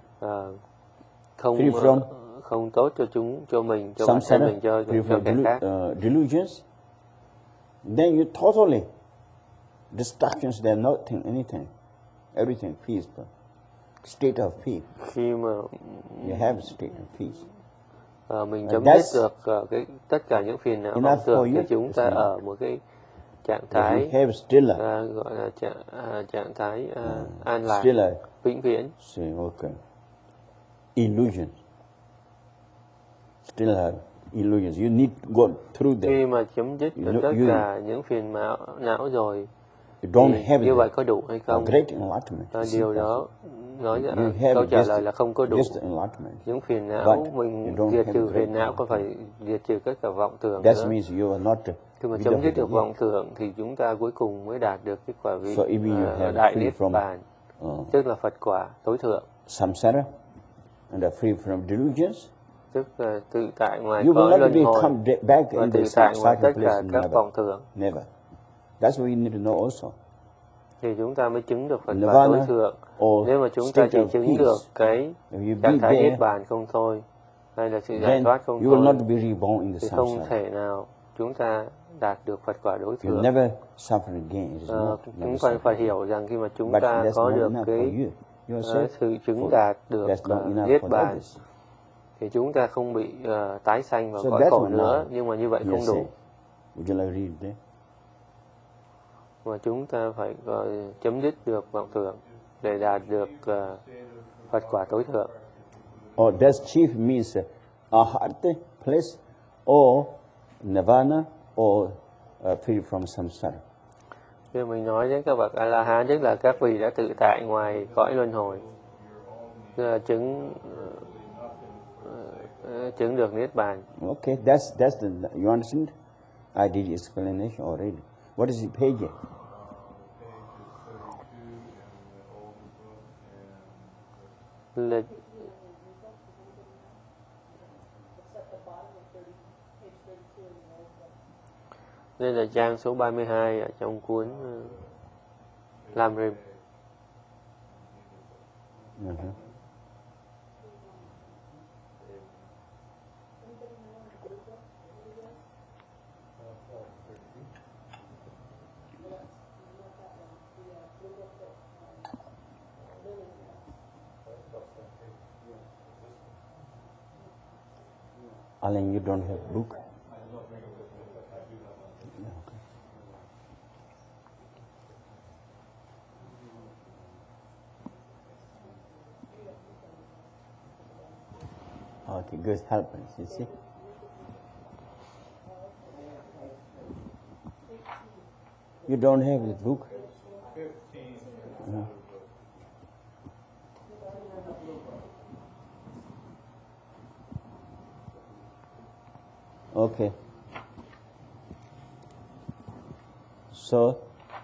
không tốt cho mình, cho bản thân mình, cho kẻ khác. Delusions. Then you totally distractions. They're not anything. Everything peaceful. State of peace. Khi mà you have a state of peace. Mình chấm dứt được tất cả những phiền não vọng tưởng thì chúng ta ở một cái trạng thái gọi là trạng thái an lạc, vĩnh viễn. Illusion. Still have illusions. You need to go through them. Khi mà chấm dứt được tất cả những phiền não rồi, thì như vậy có đủ hay không? Điều đó nói câu trả lời là không có đủ. Những phiền não mình diệt trừ phiền não, có phải diệt trừ tất cả vọng tưởng nữa. Khi mà chấm dứt được vọng tưởng thì chúng ta cuối cùng mới đạt được cái quả vị đại niết bàn, tức là Phật quả tối thượng. Samsara and free from delusions. Tức là tự tại ngoài cõi luân hồi và tự tại ngoài tất cả các vọng tưởng. Never. That's what you need to know also. Thì chúng ta mới chứng được Phật quả tối thượng. Nếu mà chúng ta chỉ chứng được cái trạng thái niết bàn không thôi, hay là sự giải thoát không thôi, thì không thể nào chúng ta đạt được Phật quả đối thượng. Chúng ta phải hiểu rằng khi mà chúng ta có được cái sự chứng đạt được niết bàn thì chúng ta không bị tái sanh vào cõi khổ nữa, nhưng mà như vậy không đủ. Mà chúng ta phải chấm dứt được vọng tưởng để đạt được Phật quả tối thượng. Or does chief means arhat place or nirvana or free from samsara? Khi mình nói đến các bậc A-la-hán, tức là các vị đã tự tại ngoài cõi luân hồi, chứng được niết bàn. Okay, that's you understand? I did explanation already. What is the page? Đây là trang số 32 ở trong cuốn Lam Rim. Alan, you don't have book? Okay, good, help us, you see. You don't have the book? 15. Okay. So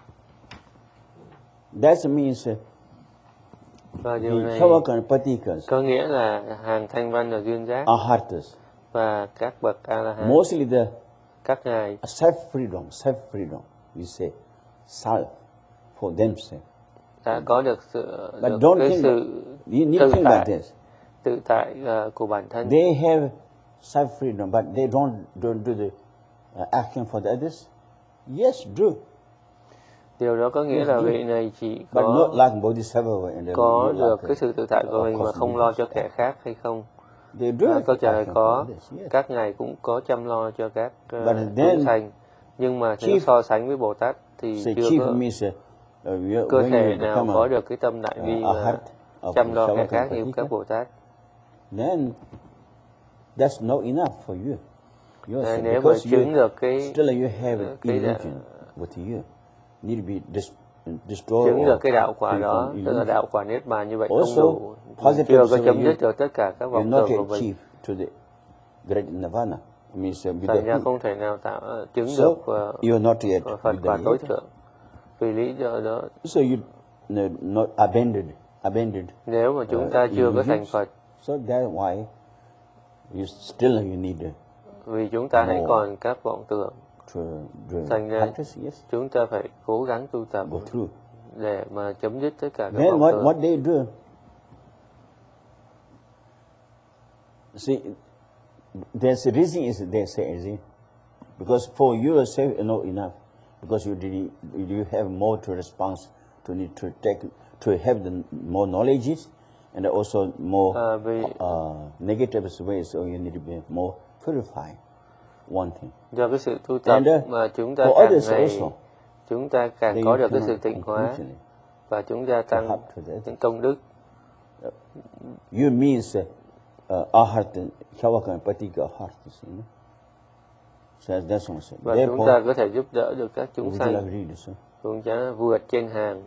that means và điều này có nghĩa là hàng thanh văn và duyên giác và các bậc A-la-hán, mostly các ngài self-freedom, you say, self for themselves. Đã có được sự tự tại của bản thân. They have self-freedom, but they don't do the action for the others. Yes, do. Điều đó có nghĩa là vị này chỉ có được cái sự tự tại của mình mà không lo cho kẻ khác hay không? Câu trả lời có. Các ngài cũng có chăm lo cho các chúng sanh, nhưng mà nếu so sánh với Bồ Tát thì chưa có cơ thể nào có được cái tâm đại bi mà chăm lo kẻ khác như các Bồ Tát. Then that's not enough for you. Nếu mà chứng được cái need to be destroyed. Chứng được cái đạo quả đó, tức là đạo quả Niết Bàn, như vậy không đủ, chưa có chấm dứt được tất cả các vọng tưởng của mình. Thành ra không thể nào chứng được Phật quả tối thượng. Vì lý do đó, nếu mà chúng ta chưa có thành Phật, vì chúng ta hãy còn các vọng tưởng. Thành ra chúng ta phải cố gắng tu tập để mà chấm dứt tất cả các vọng tưởng. What they do? See, there's a reason is they say, because for yourself is not enough, because you have more to response, to need to take, to have the more knowledges, and also more negative ways, so you need to be more purified. One thing. Do cái sự tu tập mà chúng ta càng ngày chúng ta càng có được cái sự tịnh hóa và chúng ta tăng những công đức. You means ahart, patika ahart. So that's what và chúng ta có thể giúp đỡ được các chúng sanh chúng ta vượt trên hàng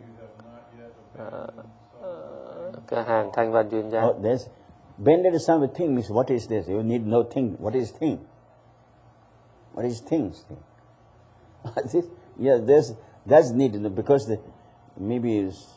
cái hàng thanh văn duyên giác. Bended some thing means what is this? You need no thing. What is thing? What is things? Yeah, that's needed because maybe is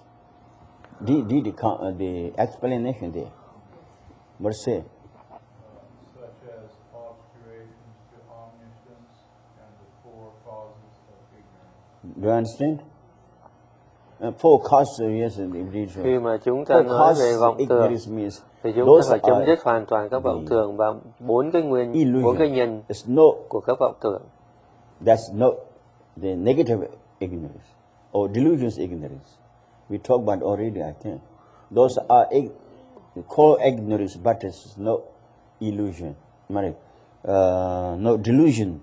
the explanation there. What say? Such as obscurations to omniscience and the four causes of ignorance. Do you understand? Four causes, yes, indeed. Khi mà chúng ta nói về vọng tưởng thì chúng ta phải chấm dứt hoàn toàn các vọng tưởng và bốn cái nhân của các vọng tưởng. That's not the negative ignorance or delusions ignorance. We talked about already, I think. Those are called ignorance, but it's no illusion. No delusion,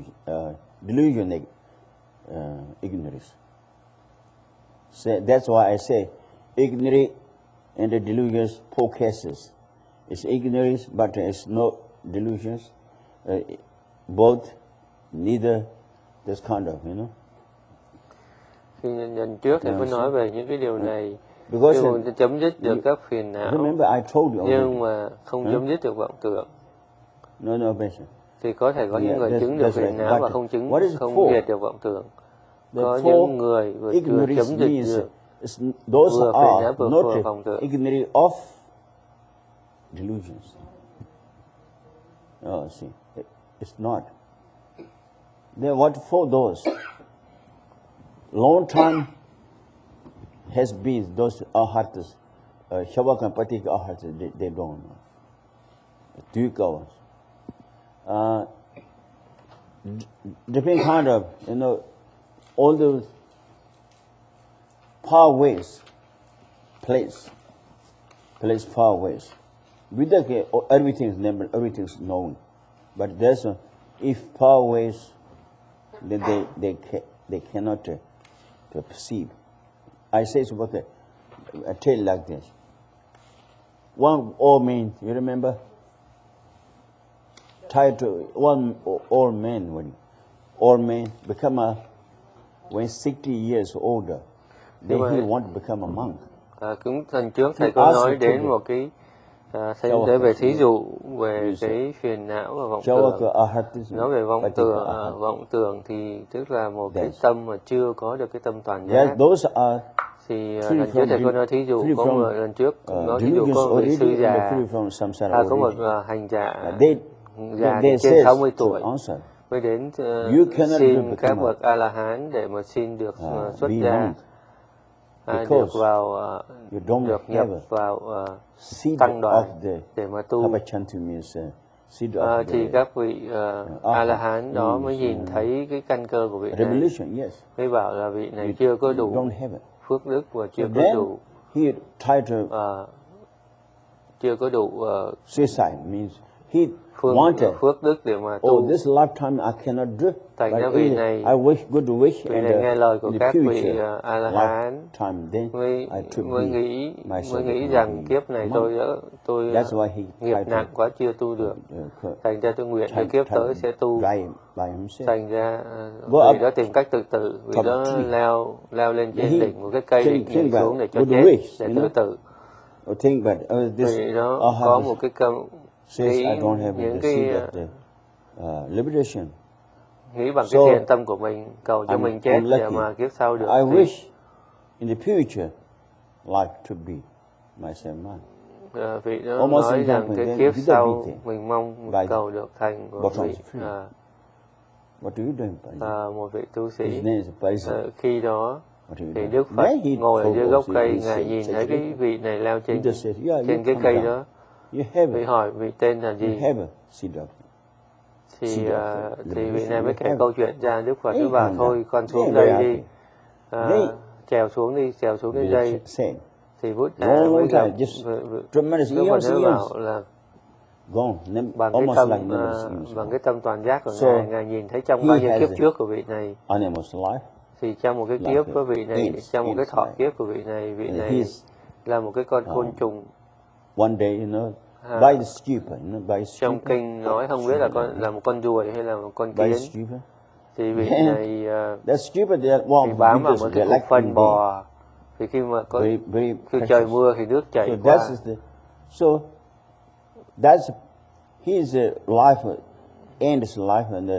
ignorance. So that's why I say ignorance and the delusions, four cases. It's ignorance, but it's no delusions. Both, neither, this kind of, you know. Khi lần trước thầy mới nói về những cái điều này, khi chấm dứt được các phiền não, nhưng mà không chấm dứt được vọng tưởng. Thì có thể có những người chứng được phiền não và không diệt được vọng tưởng. Có những người vừa chưa chấm dứt được vừa phiền não vừa vọng tưởng. Ignorance of delusions. Oh, see, it's not. Then what for those? Long time has been those arhats, Shavak and Patik arhats, they don't know. 2 hours. Different kind of, all the pathways, place pathways. With the everything's known, but there's if pathways, then they cannot to perceive. I say about a tale like this. One old man, you remember? Tied to one old man become when 60 years older, then he want to become a monk. Cũng lần trước thầy có nói đến một cái để về thí dụ về cái phiền não và vọng tưởng. Nói về vọng tưởng thì tức là một cái tâm mà chưa có được cái tâm toàn giác. Thì lần trước thầy có nói thí dụ có một lần trước nói thí dụ có một vị sư già, có một hành giả già trên 60 tuổi mới đến xin các bậc A La Hán để mà xin được xuất gia, được nhập vào tăng đoàn để mà tu. Thì các vị A La Hán đó mới nhìn thấy cái căn cơ của vị này, mới bảo là vị này chưa có đủ phước đức và chưa có đủ phước đức để mà tu. Thành ra vị này nghe lời của các vị A La Hán mới nghĩ rằng kiếp này tôi nghiệp nặng quá chưa tu được. Thành ra tôi nguyện cái kiếp tới sẽ tu. Thành ra vị đó tìm cách tự tử, vị đó leo lên trên đỉnh một cái cây để nhảy xuống để cho chết, để tự tử. Vị đó có một cái những cái liberation. Nghĩ bằng cái thiện tâm của mình cầu cho mình chết để mà kiếp sau được. I wish in the future life to be myself man. Vị đó nói rằng cái kiếp sau mình mong cầu được thành một vị một vị tu sĩ. Khi đó thì Đức Phật ngồi ở dưới gốc cây, ngài nhìn thấy cái vị này leo trên cái cây đó. Vị hỏi vị tên là gì? Thì vị này mới kể câu chuyện ra. Đức Phật mới bảo thôi con xuống đây đi, trèo xuống cái dây. Thì Buddha mới gặp Đức Phật mới bảo là bằng cái tâm toàn giác của ngài nhìn thấy trong bao nhiêu kiếp trước của vị này, thì trong một cái kiếp của vị này, trong một cái thọ kiếp của vị này là một cái con côn trùng. Trong kinh nói không biết là một con ruồi hay là một con kiến. Thì vị này thì bám vào một cái cục phân bò. Thì khi mà khi trời mưa thì nước chảy qua. So that's his life, ends life and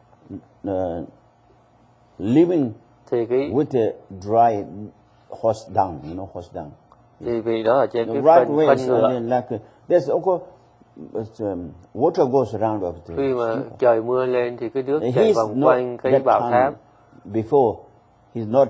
living with the dry horse dung, horse dung. Thì vì đó ở trên cái phân ngựa. There's also water goes around of the. Khi mà trời mưa lên thì cái nước chảy vòng quanh cái bảo tháp. Before he's not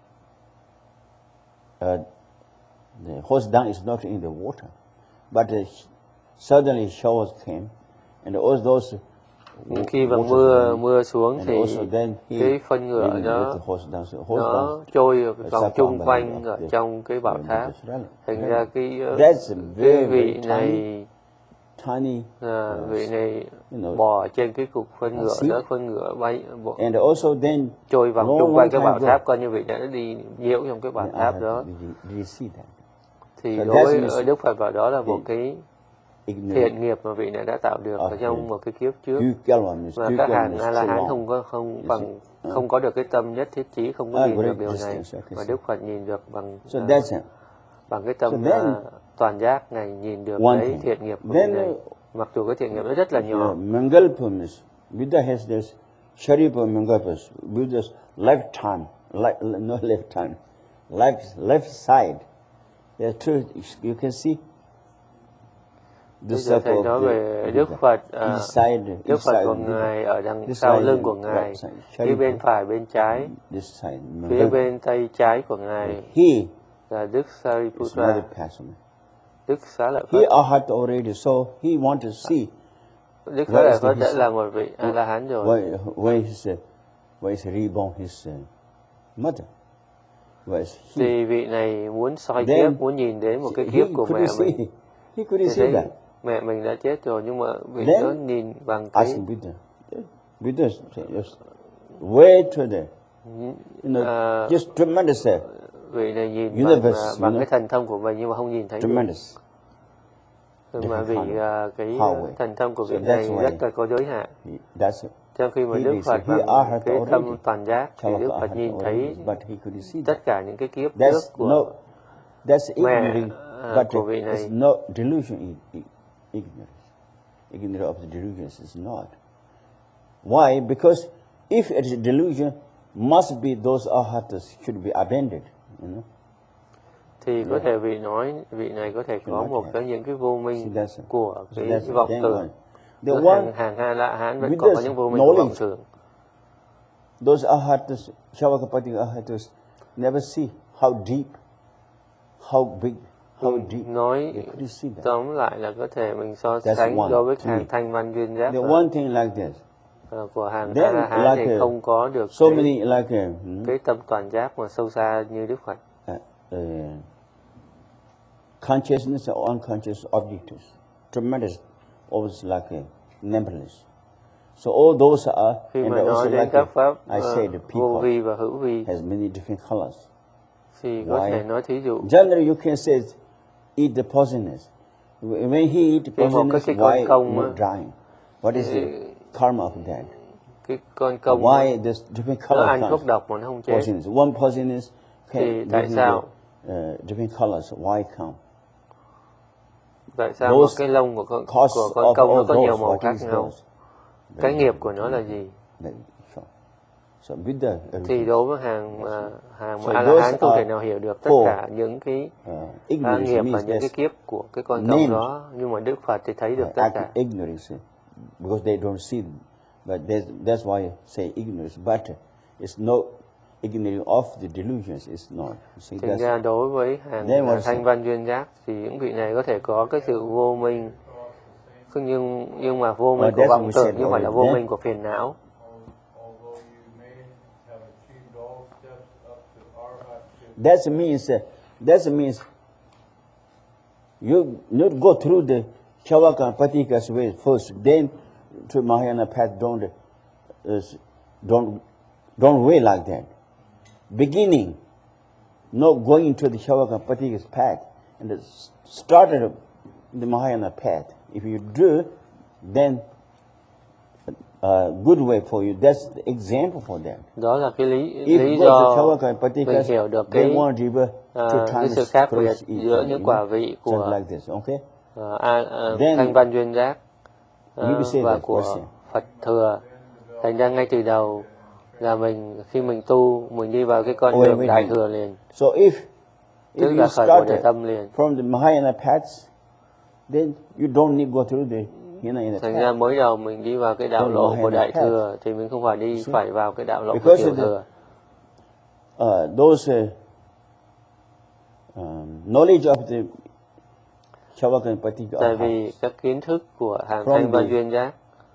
the horse dung is not in the water, but suddenly showers came, and all those. Khi mà mưa xuống thì cái phân ngựa nó trôi vòng chung quanh ở trong cái bảo tháp. Thành ra cái vị này bò trên cái cục phân ngựa đó, phân ngựa bay trôi vòng chung quanh cái bảo tháp, coi như vị này nó đi nhiễu trong cái bảo tháp đó. Thì đối với Đức Phật vào đó là một cái thiện nghiệp mà vị này đã tạo được ở trong một cái kiếp trước, và các hàng A La Hán không có được cái tâm nhất thiết chí, không có nhìn được điều này, mà Đức Phật nhìn được bằng cái tâm toàn giác, ngài nhìn được cái thiện nghiệp của vị này, mặc dù cái thiện nghiệp nó rất là nhỏ. Buddha has this Sharipa Mangalpas, Buddha's left side. There are two, you can see. Bây giờ thầy nói về Đức Phật, Đức Phật của Ngài ở đằng sau lưng của Ngài, phía bên phải bên trái, phía bên tay trái của Ngài là Đức Sariputra, Đức Xá Lợi Phất. Đức Xá Lợi Phất đã là một vị A-la-hán rồi. Where is reborn his mother? Thì vị này muốn soi kiếp, muốn nhìn đến một cái kiếp của mẹ mình. He couldn't see that. Mẹ mình đã chết rồi, nhưng mà vị đó nhìn bằng cái Buddha way to the just tremendous. Vị này nhìn bằng cái thần thông của mình nhưng mà không nhìn thấy tremendous. Mà vì cái thần thông của vị này rất là có giới hạn. Trong khi mà Đức Phật bằng cái tâm toàn giác thì Đức Phật nhìn thấy tất cả những cái kiếp trước của mẹ của vị này. No delusion, ignorance of the delusions is not. Why? Because if it is a delusion, must be those arhats should be abandoned. You know? Thì có thể vị này có thể có một cái những cái vô minh của cái vọng tưởng. Hàng A-la-hán vẫn còn có những vô minh của vọng tưởng. Those arhats, Shavakapati arhats, never see how deep, how big, how deep. Nói tóm lại là có thể mình so sánh đối với hàng thanh văn duyên giác. The one thing like this. Của hàng A-la-hán thì không có được cái tâm toàn giác mà sâu xa như Đức Phật. Consciousness or unconscious objects, tremendous, always like nebulous. So all those are, and also like I said, the vô vi và hữu vi has many different colors. Thì có thể nói thí dụ. Generally, you can say eat the poisonous. When he eat poisonous, why not dying? What is the karma of that? Cái con công why there's different colors? Nó ăn thuốc độc mà nó không chết. Poisonous. One poisonous thì tại sao? Different colors. Why come? Tại sao một cái lông của con công nó có nhiều màu khác nhau? Cái nghiệp của nó là gì? Thì đối với hàng A-la-hán không thể nào hiểu được tất cả những cái nghiệp và những cái kiếp của cái con công đó, nhưng mà Đức Phật thì thấy được tất cả. Because they don't see them, but that's why I say ignorance. But it's not ignorance of the delusions. It's not. Thành ra đối với hàng thanh văn duyên giác thì những vị này có thể có cái sự vô minh, nhưng mà vô minh của vọng tưởng, nhưng phải là vô minh của phiền não. That means you not go through the Shavaka Patikas way first, then to Mahayana path. Don't way like that. Beginning, not going to the Shavaka Patikas path, and started the Mahayana path. If you do, then good way for you. That's the example for that. Đó là cái lý do mình hiểu được cái sự khác biệt giữa những quả vị của thanh văn duyên giác và của Phật thừa. Thành ra ngay từ đầu là khi mình tu, mình đi vào cái con đường đại thừa liền. So if tức là khởi bồ đề tâm liền. From the Mahayana paths, then you don't need go through the thành ra mới đầu mình đi vào cái đạo lộ của đại thừa thì mình không phải phải vào cái đạo lộ của tiểu thừa. Those knowledge of the Shavaka and Patika. Tại vì các kiến thức của hàng thanh văn duyên giác,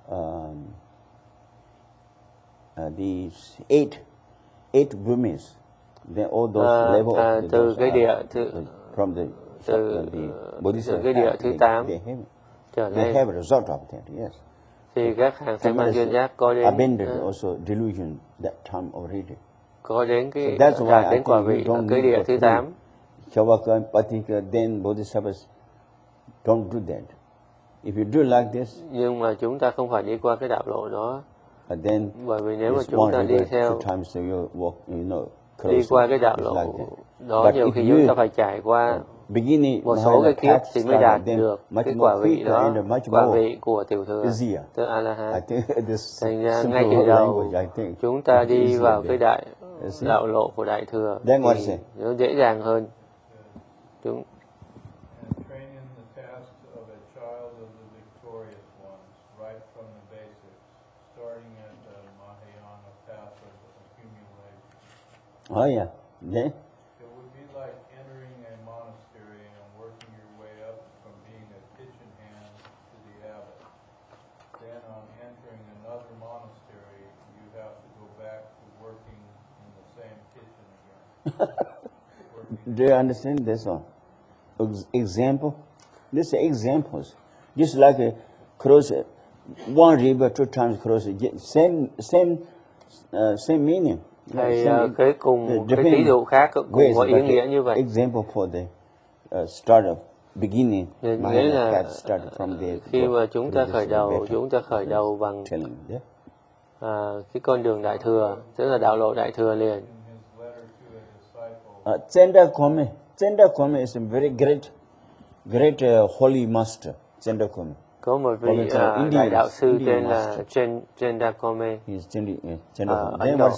the eight women, then all those level từ cái địa from the cái địa thứ 8 trở they lên. have a result of that, yes. Thì các hàng thanh văn duyên giác có đến also delusion that time already. Có đến cái đạt đến quả vị ở cái địa thứ 8. Shavaka, Patika, then Bodhisattvas don't do that. If you do like this, nhưng mà chúng ta không phải đi qua cái đạo lộ đó. Bởi vì nếu mà chúng ta đi theo đi qua cái đạo lộ đó, nhiều khi chúng ta phải trải qua một số cái kiếp thì mới đạt được cái quả vị đó, quả vị của tiểu thừa, tức A-la-hán. Thành ra ngay từ đầu chúng ta đi vào cái đạo lộ của đại thừa thì nó dễ dàng hơn. victorious ones, right from the basics, starting at the Mahayana path of accumulation. Oh yeah. Then? It would be like entering a monastery and working your way up from being a kitchen hand to the abbot. Then on entering another monastery, you have to go back to working in the same kitchen again. Do you understand this one? Example? This is examples. Just like a cross, one river 2 times cross, same meaning. Thầy cái cùng cái ví dụ khác cũng có ý nghĩa như vậy. Example for the start of beginning. Nghĩa là khi mà chúng ta khởi đầu bằng cái con đường đại thừa, tức là đạo lộ đại thừa liền. Chandakoma is a very great holy master. Chandakoma. Có một vị đại đạo sư tên là Chandakoma. Ấn Độ.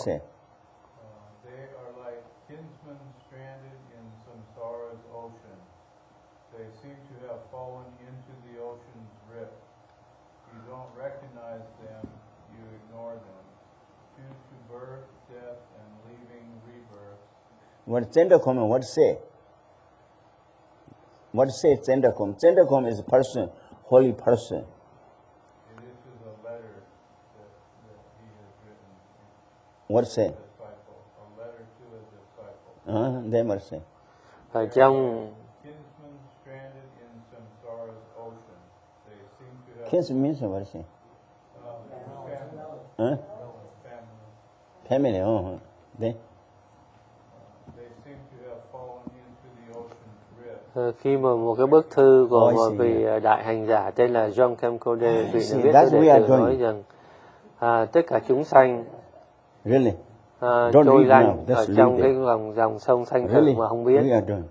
What Chandakoma, what say? What say Chandakoma? Chandakoma is a person, holy person. This is a letter that he has written. What say? A letter to a disciple. Then what say? Ở trong Kinsmen stranded in samsara's ocean. They seem to have kinsman means what say? family. Family. Then khi mà một cái bức thư của một vị đại hành giả tên là John Camcode vị đã viết tới đệ tử nói rằng tất cả chúng sanh trôi lăn ở trong cái dòng sông sanh tử mà không biết.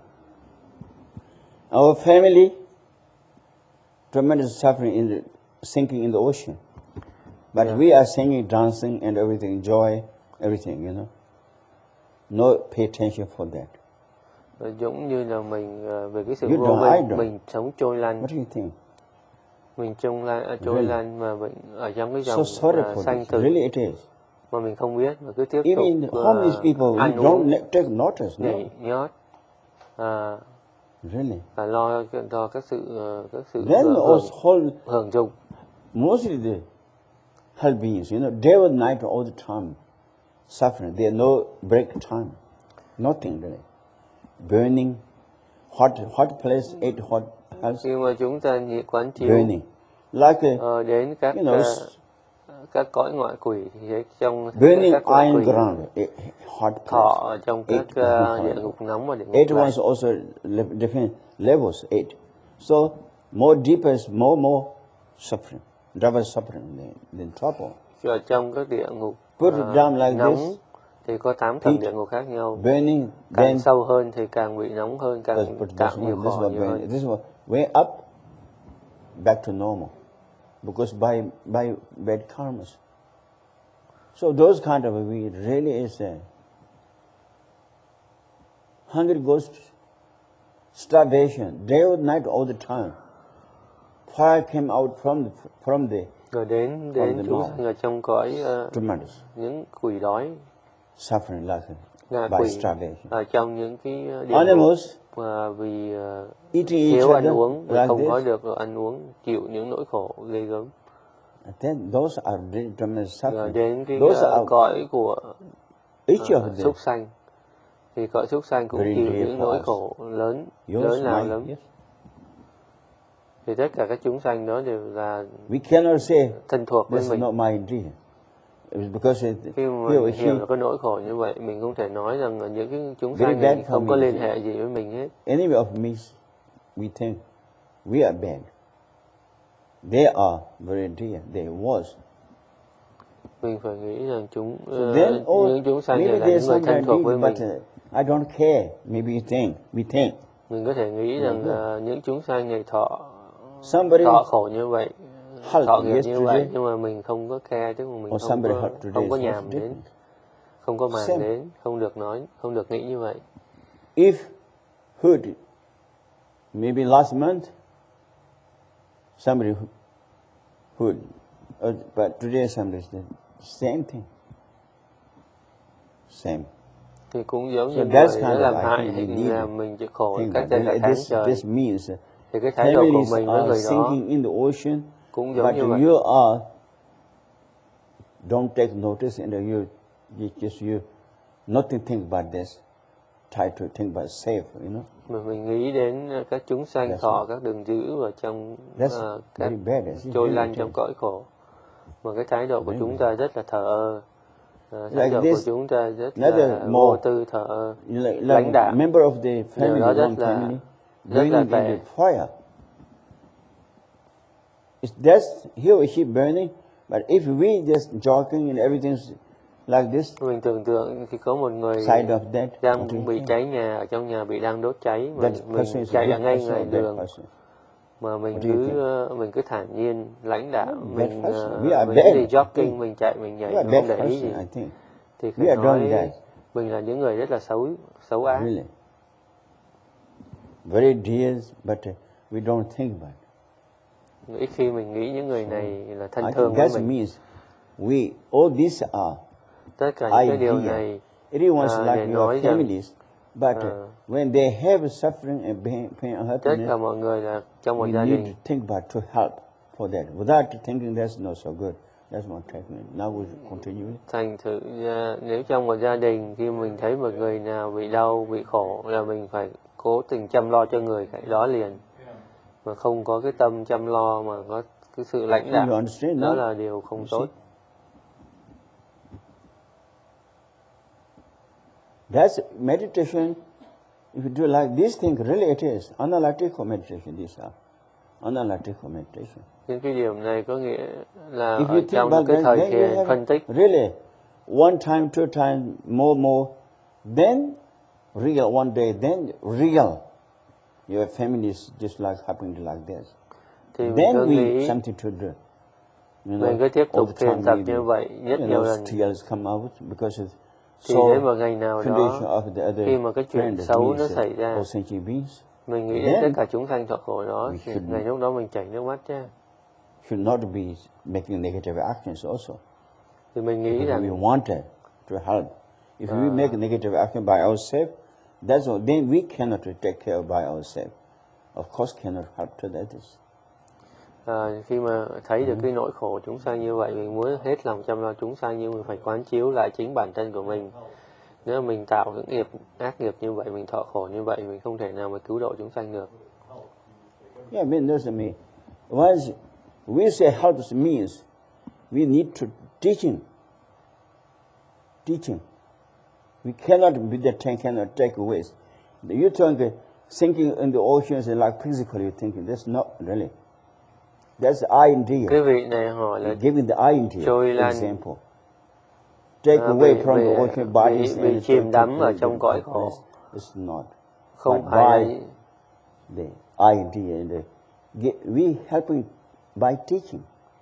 Our family tremendous suffering sinking in the ocean, but we are singing, dancing, and everything, joy, everything, you know. No pay attention for that. Giống như là mình về cái sự vô minh, mình sống trôi lăn. What do you think? Mình trôi lăn mà mình ở trong cái dòng sanh tử. Really it is. Mà mình không biết mà cứ tiếp tục even homeless people ăn uống, don't take notice, no? nhót, Really? và lo cho các sự hưởng dụng. Mostly the hell beings, you know, day and night all the time suffering. There no break time, nothing really. Burning, hot place, 8 hot house. Khi mà chúng ta quán chiếu burning, like đến các các cõi ngoại quỷ thì trong burning các cõi iron quỷ ground, hot place. Thọ trong các địa ngục nóng và địa ngục lạnh. 8 ones also different levels, 8. So more deeper is more suffering, double suffering than trouble. Ở trong các địa ngục Put it down like nóng this. Thì có 8 tầng địa ngục khác nhau. Burning, càng sâu hơn thì càng bị nóng hơn, càng tạo nhiều khổ nhiều hơn. This is way up, back to normal, because by bad karmas. So those kind of we really is hungry ghost, starvation, day or night all the time. Fire came out from the rồi đến chúng ở trong cõi những quỷ đói. Suffering by starvation. Ở trong những cái địa animals vì thiếu ăn uống, không có được ăn uống, chịu những nỗi khổ ghê gớm. Then those are tremendous suffering. Rồi đến cái cõi của súc sanh, thì cõi súc sanh cũng chịu những nỗi khổ lớn lao lắm. Thì tất cả các chúng sanh đó đều là thân thuộc với mình. Khi mà mình hiểu được cái nỗi khổ như vậy, mình không thể nói rằng những cái chúng sanh này không có liên hệ gì với mình hết. Any of me, we think we are bad. They are very dear. They was. Mình phải nghĩ rằng những chúng sanh này là những người thân thuộc với mình. I don't care. Maybe we think. Mình có thể nghĩ rằng những chúng sanh này thọ khổ như vậy, thọ nghiệp như vậy, nhưng mà mình không có care, tức là mình không có nhàm đến, không có màng đến, không được nói, không được nghĩ như vậy. If heard, maybe last month, somebody But today somebody said same thing. Same. Thì cũng giống như người đã làm hại hay làm mình chịu khổ cách đây cả tháng trời. Thì cái thái độ của mình với người đó cũng giống như vậy. You are don't take notice and you nothing think about this. Try to think about safe, you know. Mà mình nghĩ đến các chúng sanh thọ các đường dữ và trong các trôi lăn trong cõi khổ. Mà cái thái độ của chúng ta rất là thờ ơ. Thái độ của chúng ta rất là vô tư thờ ơ, lãnh đạm. Member of the family, đó rất là tệ. He or she burning, but if we just joking and everything's like this, mình tưởng tượng khi có một người đang bị cháy nhà, ở trong nhà bị đang đốt cháy, mình chạy ra ngay ngoài đường, mà mình cứ thản nhiên, lãnh đạm, mình đi jogging, mình chạy, mình nhảy, mình không để ý gì, thì phải nói mình là những người rất là xấu ác. Very dear, but we don't think about it. Ít khi mình nghĩ những người này là thân thương với mình. All these are tất cả những cái điều này like your families, but when they have suffering and pain and tất cả mọi người là trong một gia đình. We need to think about to help for that. Without thinking, that's not so good. That's one technique. Now we continue. Thành thử nếu trong một gia đình khi mình thấy một người nào bị đau, bị khổ là mình phải cố tình chăm lo cho người đó liền, mà không có cái tâm chăm lo mà có cái sự lãnh đạm, đó là điều không tốt. That's meditation. If you do like this thing, really it is analytical meditation. These are analytical meditation. Những cái điều này có nghĩa là ở trong cái thời kỳ phân tích. Really, one time, two time, more, then real one day, then real. Your family is just like happening like this. Thì then we something to do. Mình cứ tiếp tục thiền tập như vậy rất nhiều lần. Tears come out because of thì đến một ngày nào đó khi mà cái chuyện xấu nó xảy ra, mình nghĩ đến tất cả chúng sanh thọ khổ đó, thì ngày lúc đó mình chảy nước mắt chứ. Should not be making negative actions also. Thì mình nghĩ rằng we wanted to help. If we make negative action by ourselves, then we cannot take care by ourselves. Of course, cannot help to others. Khi mà thấy được cái nỗi khổ chúng sanh như vậy, mình muốn hết lòng chăm lo chúng sanh, nhưng mình phải quán chiếu lại chính bản thân của mình. Nếu mà mình tạo những nghiệp ác nghiệp như vậy, mình thọ khổ như vậy, mình không thể nào mà cứu độ chúng sanh được. Yeah, I mean, listen me. Once we say help means we need to teaching. We cannot be the tank, cannot take away. You think sinking in the oceans is like physically thinking. That's not really. That's idea. Cái vị này hỏi là giving the idea trôi lan, example. Take away from the ocean bodies bị chìm đắm ở trong cõi khổ. It's not. Không phải the idea. We helping by teaching.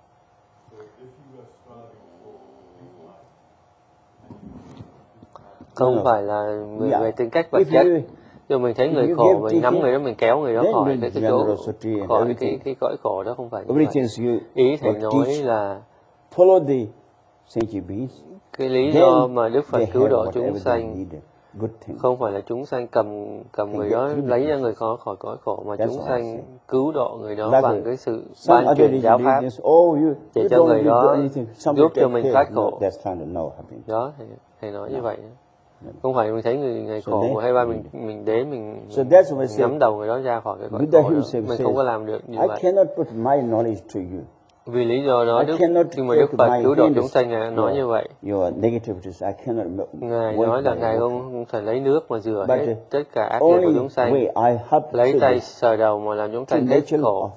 Không phải là về tính cách vật chất. Rồi mình thấy người khổ, mình nắm người đó, mình kéo người đó khỏi cái chỗ, khỏi cái cõi khổ đó, không phải như vậy. Ý thầy nói là cái lý do mà Đức Phật cứu độ chúng sanh không phải là chúng sanh cầm người đó lấy ra người khó khỏi cõi khổ, mà chúng sanh cứu độ người đó bằng cái sự ban truyền giáo pháp để cho người đó giúp cho mình thoát khổ. Đó, thầy nói như vậy. Không phải mình thấy người khổ hay ba mình đến mình nắm đầu người đó ra khỏi cái cõi khổ đó. Mình không có làm được như vậy. Vì lý do đó khi mà Đức Phật cứu độ chúng sanh, Ngài nói như vậy. Ngài nói là Ngài không thể lấy nước mà rửa hết tất cả ác nghiệp của chúng sanh, lấy tay sờ đầu mà làm chúng sanh hết khổ.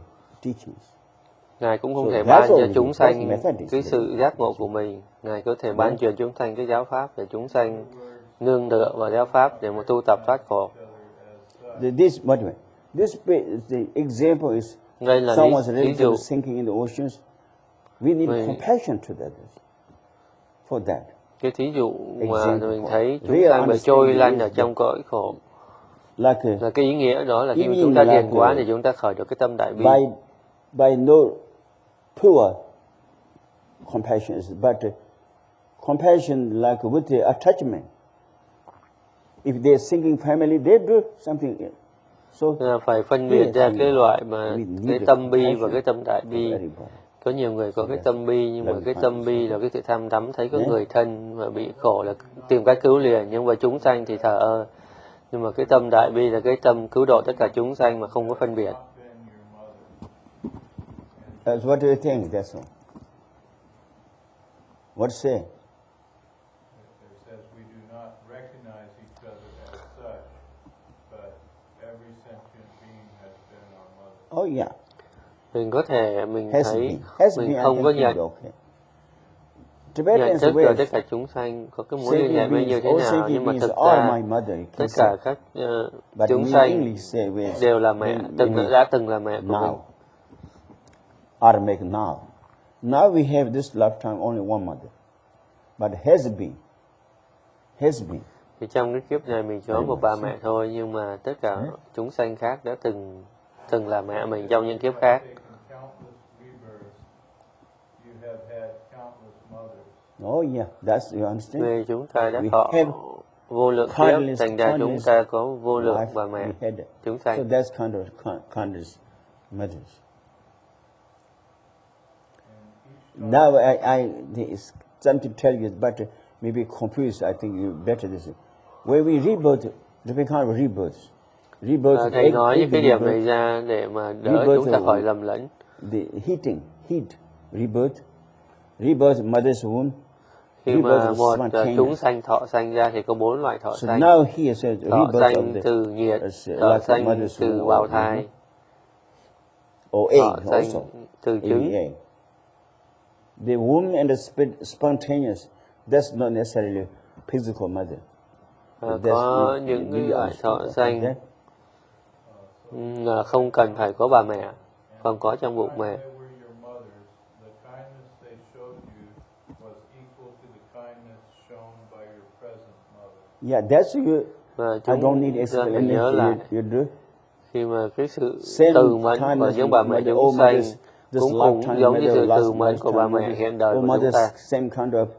Ngài cũng không thể ban cho chúng sanh cái sự giác ngộ của mình. Ngài có thể ban truyền chúng sanh cái giáo pháp để chúng sanh nương tựa vào giáo pháp để mà tu tập thoát khổ. Example is someone's ready to sinking in the oceans. We need compassion to that. For that. Cái thí dụ mà mình thấy chúng sanh bị trôi lăn ở trong cõi khổ. Là cái ý nghĩa đó là khi mà chúng ta thiền quán thì chúng ta khởi được cái tâm đại bi. By no pure compassion is, but compassion like with the attachment. If they're single family, they do something. So phải phân biệt ra cái loại mà cái tâm bi và cái tâm đại bi. Có nhiều người có cái tâm bi, nhưng mà cái tâm bi là cái sự tham đắm thấy có người thân mà bị khổ là tìm cách cứu liền, nhưng mà chúng sanh thì thờ ơ. Nhưng mà cái tâm đại bi là cái tâm cứu độ tất cả chúng sanh mà không có phân biệt. What do you think? That's all. What say? It says we do not recognize each other as such, but every sentient being has been our mother. Oh yeah. Mình có thể mình thấy mình không có nhận thức được tất cả chúng sanh có cái mối liên hệ với như thế nào, nhưng mà thực ra tất cả các chúng sanh đều là mẹ, đã từng là mẹ của mình. Or make now. Now we have this lifetime only one mother, but has been. Thì trong cái kiếp này mình chỉ có một bà mẹ thôi, nhưng mà tất cả chúng sanh khác đã từng là mẹ mình trong những kiếp khác. Oh yeah, that's you understand. Vì chúng ta đã thọ vô lượng kiếp, thành ra chúng ta có vô lượng bà mẹ chúng sanh. So that's countless mothers. Now it's something to tell you, but maybe confused. I think you better this. Where we rebirth, different kind of rebirth. Thầy nói những cái điểm này ra để mà đỡ chúng ta khỏi lầm lẫn. The heat, rebirth, mother's womb. Khi mà một chúng sanh thọ sanh ra thì có 4 loại thọ sanh. Now he says thọ sanh từ nhiệt, thọ sanh từ bào thai, thọ sanh từ trứng. The womb and the spontaneous, that's not necessarily physical mother. Có những cái loại thọ sanh không cần phải có bà mẹ, còn có trong bụng mẹ. Yeah, that's you. I don't need explanation. You do. Khi mà cái sự từ mẫn của những bà mẹ chúng sanh cũng giống như sự từ mẫn của bà mẹ hiện đời của chúng ta. Same kind of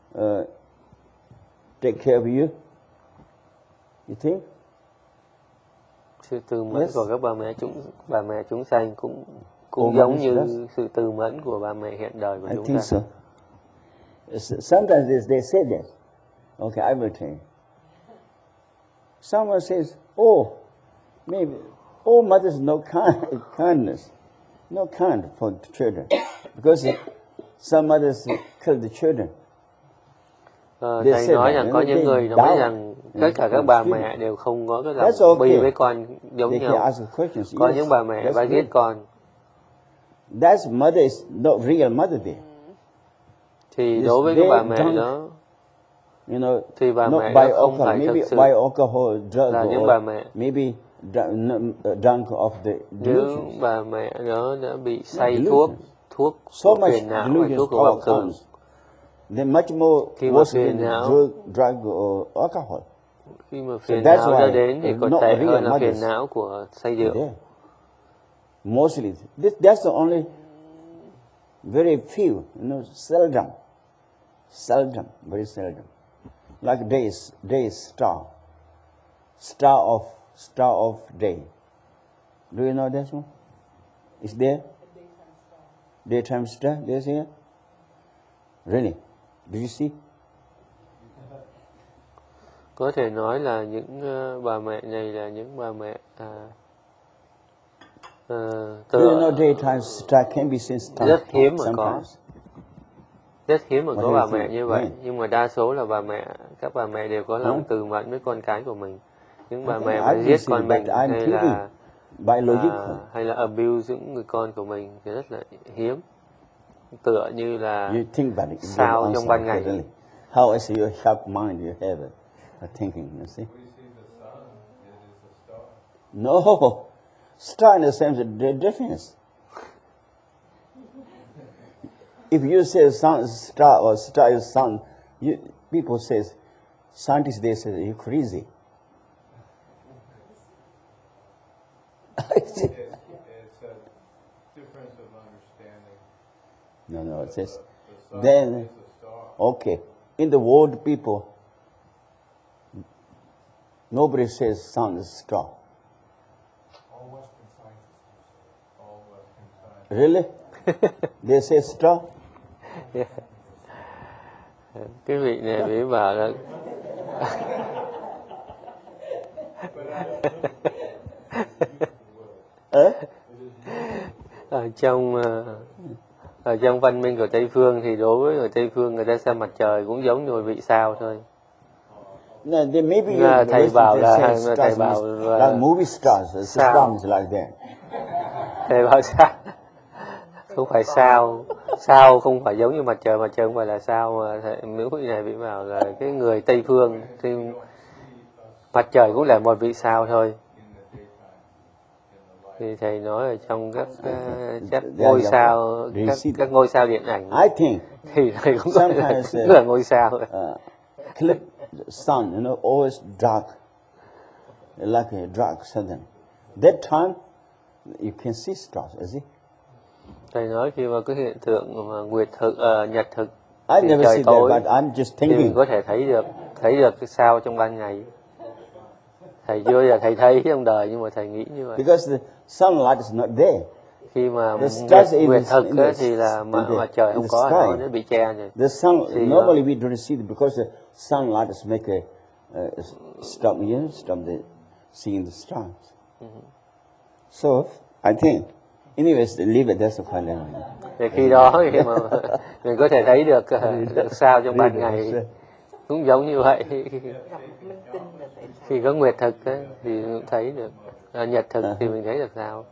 take care of you. You think? Sự từ mẫn của các bà mẹ chúng sanh cũng giống như sự từ mẫn của bà mẹ hiện đời của chúng ta. I think so. Sometimes they say that. Okay, I will tell you. Someone says, maybe, mother's no kindness, no kind for the children, because some mothers kill the children. Thầy nói rằng có những người nói rằng tất cả các bà mẹ đều không có cái lòng bi với con giống nhau. Có những bà mẹ bà giết con. That mother is not real mother there. Thì đối với cái bà mẹ đó, thì bà mẹ đó không phải thực sự là những bà mẹ. Maybe drunk of the delusions. Những bà mẹ đó đã bị say thuốc phiền não và thuốc của vọng tưởng. They're much more worse than drug or alcohol. Khi mà phiền não ra đến thì còn tệ hơn là phiền não của say rượu. Mostly, that's the only very few, seldom, very seldom. Like day star of day. Do you know that one? Is there? Daytime star, there's here? Really? Did you see? Có thể nói là những bà mẹ này là những bà mẹ Do you know daytime star can be seen rất hiếm mà có. Rất hiếm mà có bà mẹ như vậy, nhưng mà đa số là các bà mẹ đều có lòng từ mẫn với con cái của mình. Những bà mẹ mà giết con mình hay là abuse những người con của mình thì rất là hiếm. Tựa như là sao trong ban ngày. How is your sharp mind you have a thinking, you see? No, star in the sense of the difference. If you say sun, star or star is sun, people say, scientists they say you're crazy. It's a difference of understanding. No, it says, then, okay, in the world people, nobody says sun is star. All Western scientists. All Western scientists. Really? They say star? Yeah. Cái vị này bị bảo là ở trong văn minh của Tây phương thì đối với người Tây phương người ta xem mặt trời cũng giống như vị sao thôi. Thầy bảo là movie stars, sao like that. Thầy bảo sao không phải sao không phải giống như mặt trời không phải là sao, mà nếu vị này bị bảo là cái người Tây phương thì mặt trời cũng là một vị sao thôi. Thì thầy nói ở trong các ngôi sao, các ngôi sao điện ảnh thì thầy cũng gọi là ngôi sao. Clip sun, always dark, like a dark sun. That time you can see stars, is it? Thầy nói khi mà cái hiện tượng mà nhật thực I never trời see tối that, but I'm just thinking. Thì mình có thể thấy được cái sao trong ban ngày. Thầy chưa giờ thầy thấy trong đời nhưng mà thầy nghĩ như vậy. Because the sunlight is not there. Khi mà nguyệt thực thì là mặt trời không có, nó bị che rồi. The sun normally we don't see it because the sunlight is make stop the seeing the stars. So I think, anyways, leave it. That's the final. Thì khi đó khi mà mình có thể thấy được sao trong ban ngày cũng giống như vậy. Khi có nguyệt thực thì thấy được, nhật thực thì mình thấy được sao.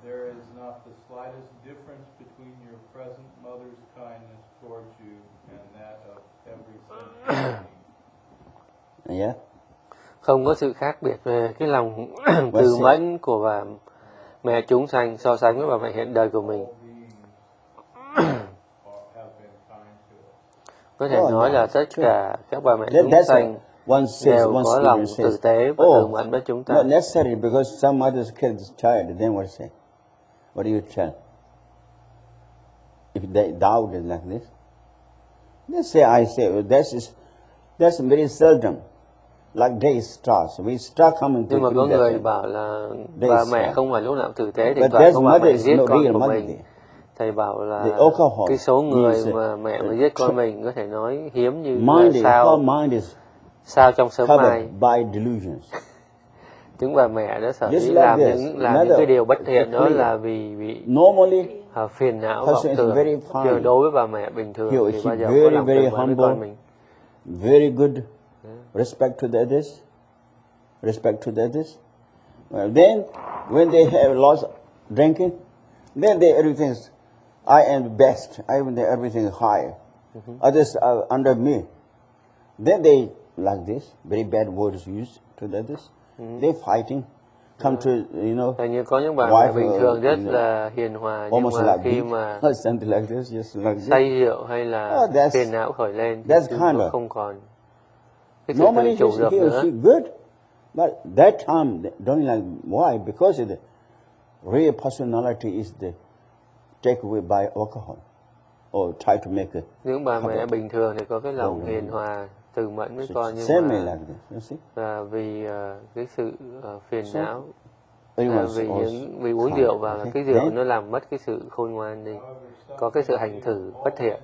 Yeah. Không có sự khác biệt về cái lòng từ mẫn của bà mẹ chúng sanh so sánh với bà mẹ hiện đời của mình. Có thể nói là tất cả các bà mẹ chúng sanh đều có lòng tử tế và từ mẫn với chúng ta. Not necessary, because some mothers kill the child, then what say? What do you tell? If they doubt it like this, let's say I say, that's very seldom. Like day stars, we start coming to. Nhưng mà có người bảo là bà mẹ không phải lúc nào tử tế, thỉnh thoảng có bà mẹ giết con của mình. Thầy bảo là cái số người mà mẹ mà giết con mình có thể nói hiếm như sao trong sớm mai. Những bà mẹ đã sở dĩ làm những cái điều bất thiện đó là vì bị phiền não vọng tưởng. Nhưng đối với bà mẹ bình thường thì bao giờ có lòng từ mẫn với con mình. Very good. Respect to the others. Well, then, when they have lost drinking, then everything's, I am the best. Everything is higher. Others are under me. Then they, like this, very bad words used to the others. They're fighting. Come to, Hình như có những bà mẹ bình thường rất là hiền hòa, nhưng mà khi mà say rượu hay là phiền não khởi lên thì chúng nó không còn cái sự tự chủ được nữa. Good, but that time don't like why? Because the real personality is take away by alcohol or try to make it. Những bà mẹ bình thường thì có cái lòng hiền hòa, từ mẫn với con, nhưng mà vì cái sự phiền não, vì uống rượu và cái rượu nó làm mất cái sự khôn ngoan đi, có cái sự hành xử bất thiện.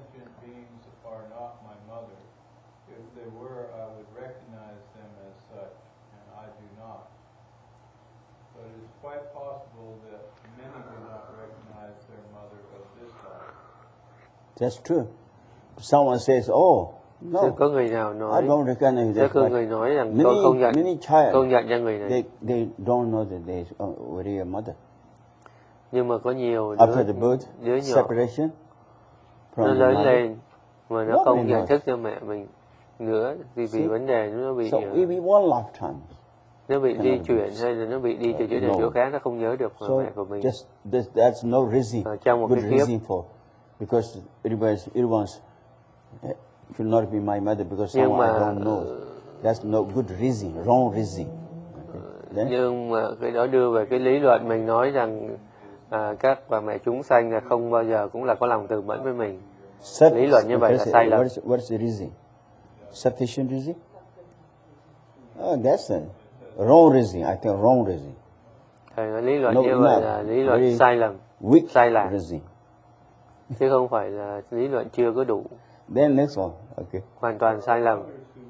That's true. Someone says, "Oh, no." Có người nào nói, I don't recognize that. Có người nói rằng tôi không nhận ra người này. They don't know that they are a mother. Nhưng mà có nhiều đứa nhỏ separation, nó lớn lên mà nó không nhận thức cho mẹ mình nữa, vì vấn đề nó bị nó bị di chuyển hay là nó bị đi từ chỗ này chỗ khác, nó không nhớ được mẹ của mình. That's no reason. Trong một cái reason for, because everyone's should not be my mother because someone I don't know. That's no good reason, wrong reason. Nhưng mà cái đó đưa về cái lý luận mình nói rằng các bà mẹ chúng sanh là không bao giờ cũng là có lòng từ mẫn với mình. Lý luận như vậy là sai lầm. What's the reason? Sufficient reason? Oh, that's a wrong reason. I think wrong reason. Thầy nói lý luận như vậy là lý luận sai lầm, sai lạc, chứ không phải là lý luận chưa có đủ. Then next one, okay. Hoàn toàn sai lầm.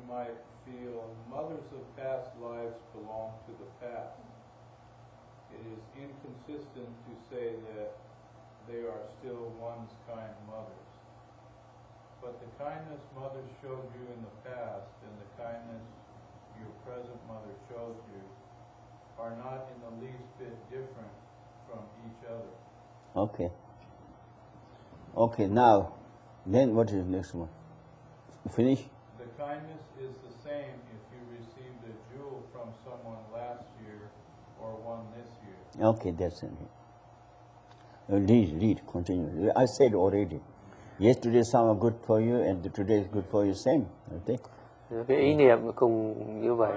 But the kindness mother showed you in the past and the kindness your present mother shows you are not in the least bit different from each other. Okay. Okay, now, then what is the next one? Finish? The kindness is the same if you received a jewel from someone last year or one this year. Okay, that's it. Read, continue. I said already. Yesterday some good for you and today is good for you, same. Okay? Cái ý niệm cùng như vậy.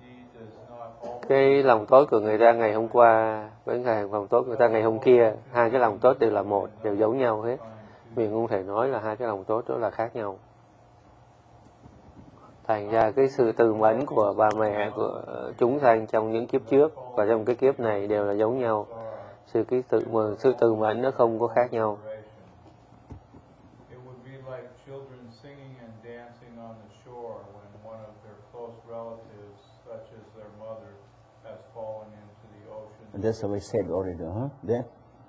Cái lòng tốt của người ta ngày hôm qua với lòng tốt của người ta ngày hôm kia, hai cái lòng tốt đều là một, đều giống nhau hết. Mình không thể nói là hai cái lòng tốt đó là khác nhau. Thành ra cái sự từ mẫn của bà mẹ của chúng sanh trong những kiếp trước và trong cái kiếp này đều là giống nhau. Sự từ mẫn nó không có khác nhau. That's what I said already, huh? There.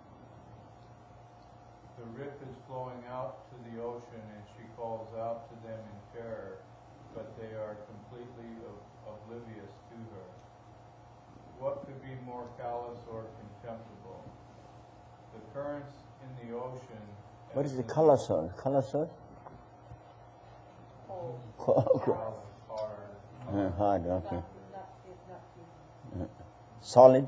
The rip is flowing out to the ocean and she calls out to them in terror, but they are completely oblivious to her. What could be more callous or contemptible? The currents in the ocean... What is the colossal? Colossal? Hard, okay. Solid?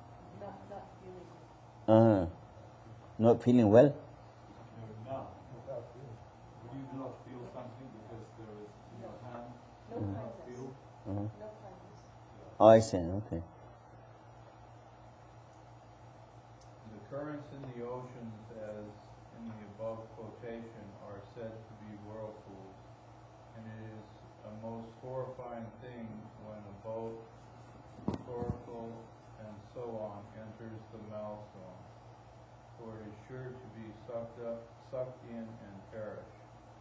Not feeling well? No. Would you not feel something because there is no hand? No feel? No oh, I see, okay. The currents in the oceans, as in the above quotation, are said to be whirlpools, and it is a most horrifying thing when a boat, coracle, and so on enters the maelstrom, for it is sure to be sucked in and perish.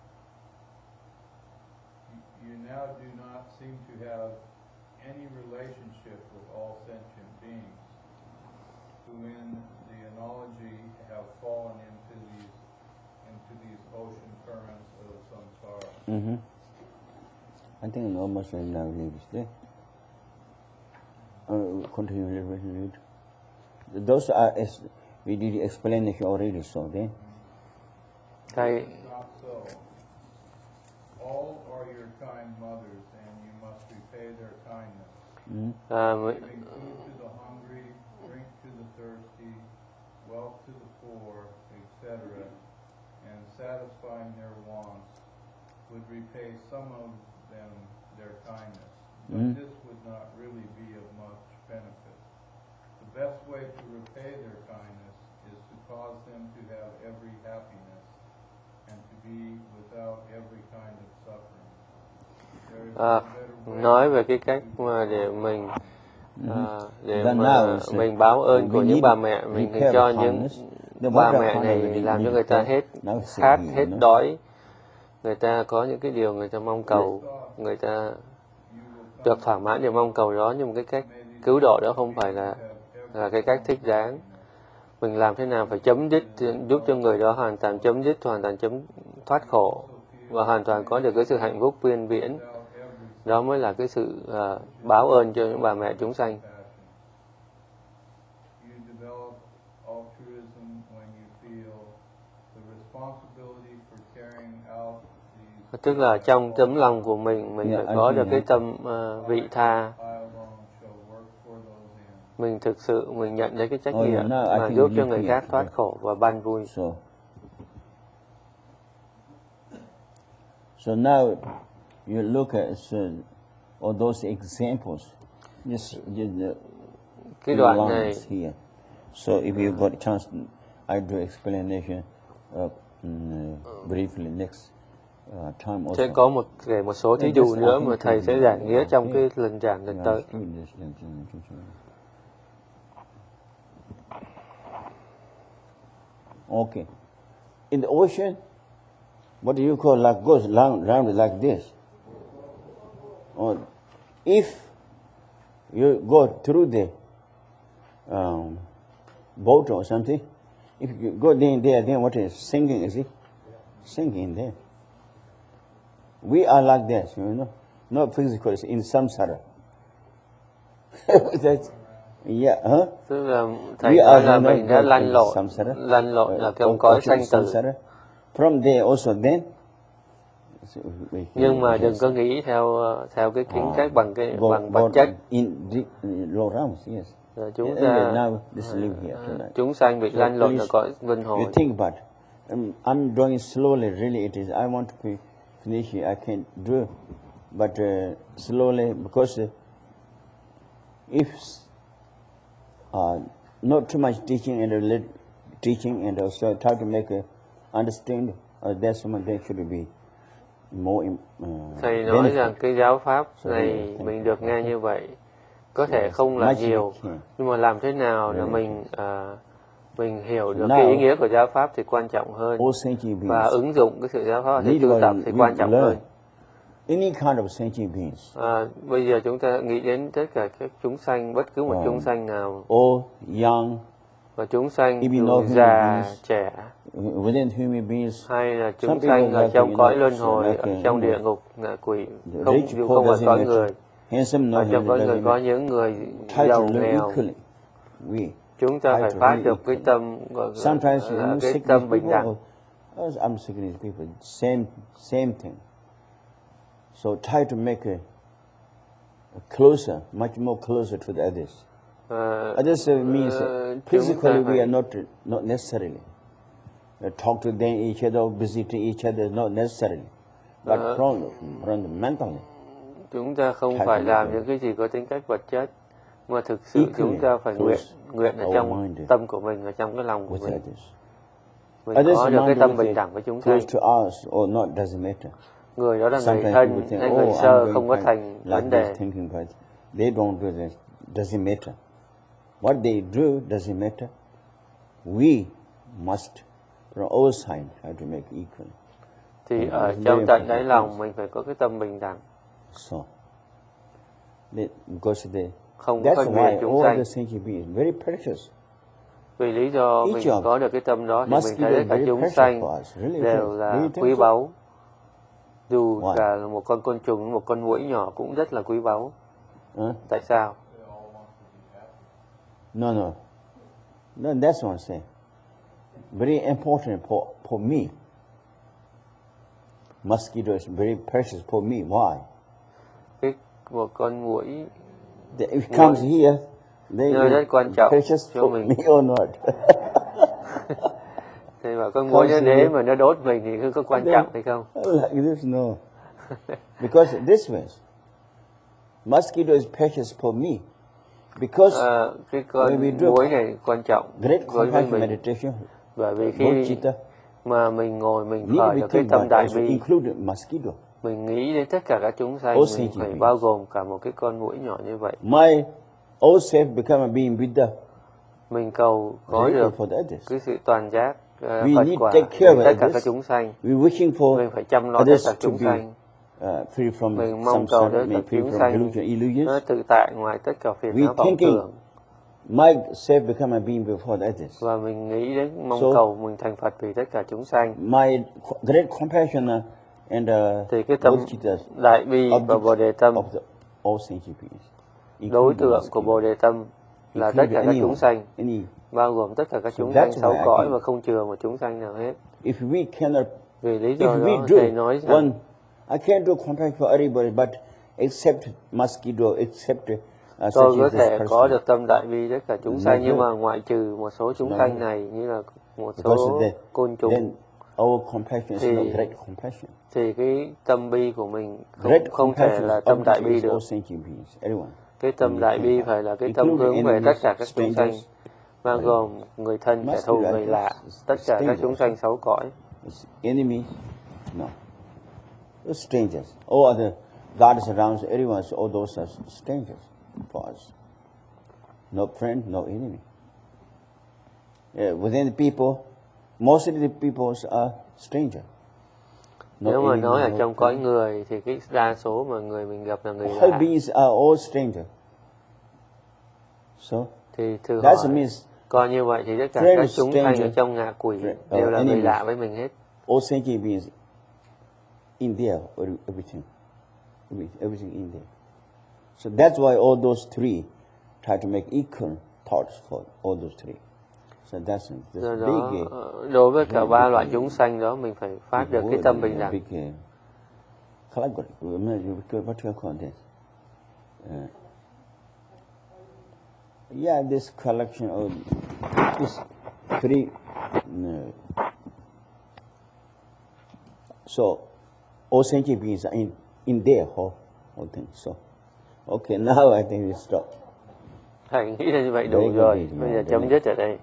You now do not seem to have any relationship with all sentient beings, who in the analogy have fallen into these ocean currents of samsara. Mm-hmm. I think almost now leaves there. Continue a little bit. Those are, we did explanation already, so then. Not so. All are your kind mothers, and you must repay their kindness. Giving food to the hungry, drink to the thirsty, wealth to the poor, etc., and satisfying their wants would repay some of them their kindness. But this would not really be of much benefit. The best way to repay their kindness is to cause them to have every happiness and to be without every kind of suffering. Nói về cái cách mà để mình báo ơn của những bà mẹ, mình cho những bà mẹ này làm cho người ta hết khát, hết đói, người ta có những cái điều người ta mong cầu, người ta được thỏa mãn điều mong cầu đó, nhưng một cái cách cứu độ đó không phải là cái cách thích đáng. Mình làm thế nào phải chấm dứt, giúp cho người đó hoàn toàn chấm dứt, hoàn toàn thoát khổ và hoàn toàn có được cái sự hạnh phúc vĩnh viễn. Đó mới là cái sự báo ơn cho những bà mẹ chúng sanh. Tức là trong tấm lòng của mình phải có được cái tâm vị tha. Mình thực sự mình nhận thấy cái trách nhiệm mà giúp cho người khác thoát khổ và ban vui. So now you look at all those examples. Cái đoạn này. Here. So if you got a chance, I do explanation. briefly next time also. Sẽ có một số thí dụ nữa mà thầy sẽ giảng nghĩa trong cái lần giảng lần tới. Okay. In the ocean, what do you call like goes round like this? Or if you go through the boat or something, if you go there, then what is sinking? Is it sinking there? We are like this, you know, not physically, in samsara. Yeah, huh? Tức là thầy nói là mình đã lăn lộn là trong cõi sanh tử. From there also then. Nhưng mà đừng có nghĩ theo cái kiến cách bằng vật chất. Chúng sanh bị lăn lộn là cõi luân hồi. You think about I'm doing slowly, really it is. I want to be finished, I can't do, but slowly, because if not too much teaching and also try to make understand, that's someone that should be more. Thầy nói rằng cái giáo pháp này mình được nghe như vậy có thể không là nhiều, nhưng mà làm thế nào để mình hiểu được cái ý nghĩa của giáo pháp thì quan trọng hơn, và ứng dụng cái sự giáo pháp để tu tập thì quan trọng hơn. Any kind of sentient beings. Bây giờ chúng ta nghĩ đến tất cả các chúng sanh, bất cứ một chúng sanh nào, old, young, và chúng sanh dù già, trẻ, within human beings, hay là chúng sanh ở trong cõi luân hồi, ở trong địa ngục, ngạ quỷ, dù không phải cõi người. Ở trong cõi người có những người giàu nghèo. Chúng ta phải phát được cái tâm gọi là cái tâm bình đẳng. I'm sick people, same thing. So try to make much more closer to the others. Others means physically we are not necessarily talk to them, each other, visit each other, not necessarily, but from the mentally. Chúng ta không phải làm những cái gì có tính cách vật chất, mà thực sự chúng ta phải nguyện ở trong tâm của mình, ở trong cái lòng của mình. Mình có được cái tâm bình đẳng với chúng sanh. Người đó là người thân hay người sơ không có thành vấn đề. They don't do this. Doesn't matter. What they do doesn't matter. We must, from our side, have to make equal. Thì ở trong tận đáy lòng mình phải có cái tâm bình đẳng. So, because không có phân biệt chúng sanh. Very precious. Vì lý do mình có được cái tâm đó thì mình thấy tất cả chúng sanh đều là quý báu. Dù cả một con côn trùng, một con muỗi nhỏ cũng rất là quý báu. Tại sao? No, that's what I'm saying. Very important for me. Mosquito is very precious for me. Why? Một con muỗi. It comes here. They rất quan trọng precious cho for mình. me or not? Thì mà con muỗi nếu mà nó đốt mình thì có quan trọng hay không? Like this, no. Because this way, mosquito is precious for me. Because cái con muỗi này quan trọng với mình. Meditation, bởi vì khi mà mình ngồi mình khởi được cái tâm đại bi, mình nghĩ đến tất cả các chúng sanh, mình phải bao gồm cả một cái con muỗi nhỏ như vậy. My old self become a being Buddha. Mình cầu có được cái sự toàn giác, Phật quả tất cả các chúng sanh. Mình phải chăm lo tất cả chúng sanh. Mình mong cầu tất cả chúng sanh nó tự tại ngoài tất cả phiền não vọng tưởng. Myself become a being before others. Và mình nghĩ đến mong cầu mình thành Phật vì tất cả chúng sanh. My great compassion and thì cái tâm đại bi và bồ đề tâm, đối tượng của bồ đề tâm là tất cả các chúng sanh, bao gồm tất cả các chúng sanh sáu cõi và không chừa một chúng sanh nào hết. Vì lý do đó thầy nói rằng I can't do compassion for everybody, but except mosquito, except tôi có thể có được tâm đại bi tất cả chúng sanh, nhưng mà ngoại trừ một số chúng sanh này như là một số côn trùng, thì cái tâm bi của mình không thể là tâm đại bi được. Cái tâm đại bi phải là cái tâm hướng về tất cả các chúng sanh, bao gồm người thân, kẻ thù, người lạ, tất cả các chúng sanh sáu cõi. It's enemies? No. They're strangers. All other gods around, everyone, all those are strangers for us. No friend, no enemy. Within the people, most of the people are strangers. Nếu mà nói là trong cõi người thì cái đa số mà người mình gặp là người lạ. All beings are all strangers. So thì thử hỏi, coi như vậy thì tất cả các chúng sanh ở trong ngạ quỷ đều là người lạ với mình hết. All sentient beings in there, everything in there. So that's why all those three try to make equal thoughts for all those three. So that's big. Đối với cả ba loại chúng sanh đó, mình phải phát được cái tâm bình đẳng. What do you call this? Yeah, this collection of this three. So all sentient beings are in there, whole thing. So, okay, now I think we stop. Thầy nghĩ là như vậy đủ rồi. Bây giờ chấm dứt ở đây.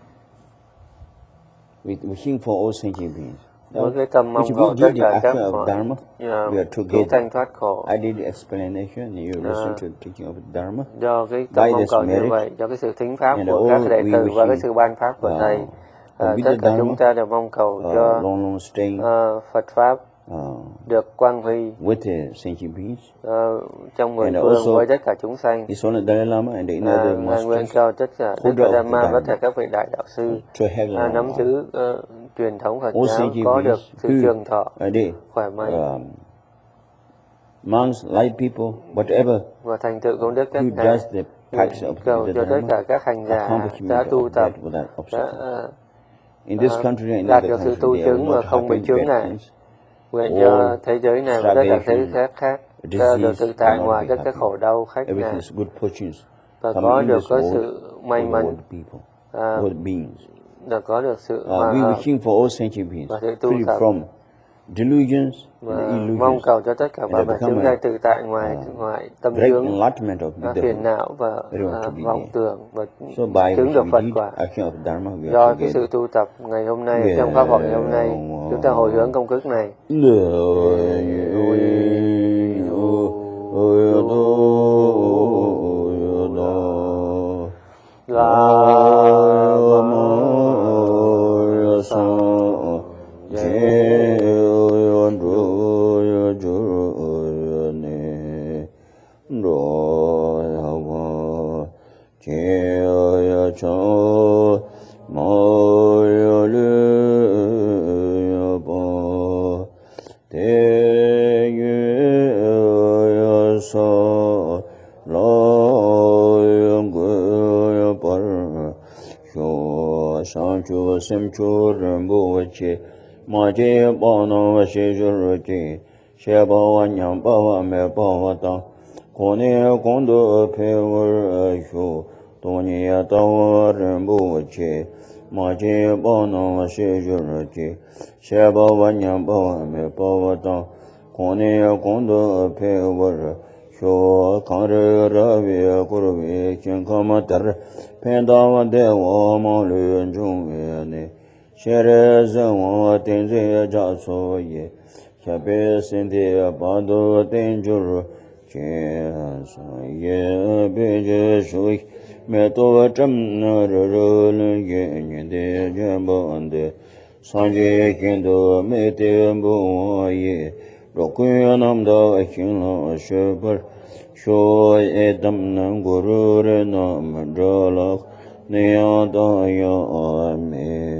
We think for all sentient beings. Với cái tâm mong cầu tất cả các chúng sanh thoát khổ. I did the explanation. You listen to the teaching of Dharma. Do cái tâm mong cầu như vậy, do cái sự thính pháp của các đệ tử và cái sự ban pháp của thầy, tất cả chúng ta đều mong cầu cho Phật pháp được quang huy trong mười phương với tất cả chúng sanh. Ngài nguyện cho tất cả Đức Đạt Ma và tất cả các vị đại đạo sư nắm giữ truyền thống Phật giáo có được sự trường thọ, khỏe mạnh. Monks, lay people, whatever, và thành tựu công đức các ngài cầu cho tất cả các hành giả đã tu tập đạt được sự tu chứng và không bị chướng ngại. Nguyện cho thế giới này và tất cả thế giới khác được tự tại ngoài tất cả khổ đau khách ngại và có được sự may mắn và có được sự và sự tu tập và mong cầu cho tất cả ba bài chướng ngại tự tại ngoài tâm chướng phiền não và vọng tưởng và chứng được Phật quả. Do cái sự tu tập ngày hôm nay, trong pháp hội ngày hôm nay, chúng ta hồi hướng công đức này. ma che ba no wa she ju che she ba wa nyam ba wa me ba wa ta ko ne kon do pe wa shu to ni ya ta wa ren bu che ma che ba no wa she ju che she ba wa nyam ba wa me ba wa ta ko ne kon do pe wa shu ka re ra vi ku ru vi chen ka ma tar pe da wa de wa ma lu jung ye ne Shere zangwa tenze ja so ye, shabe sende bado tenjuru, che sa ye beje shui, me to cham na ro ye nyende jamba ande, sanje kendo me te bo ye, roku nam da hin la shebar, sho e dam na guru re nam drala, ne ya da ya me.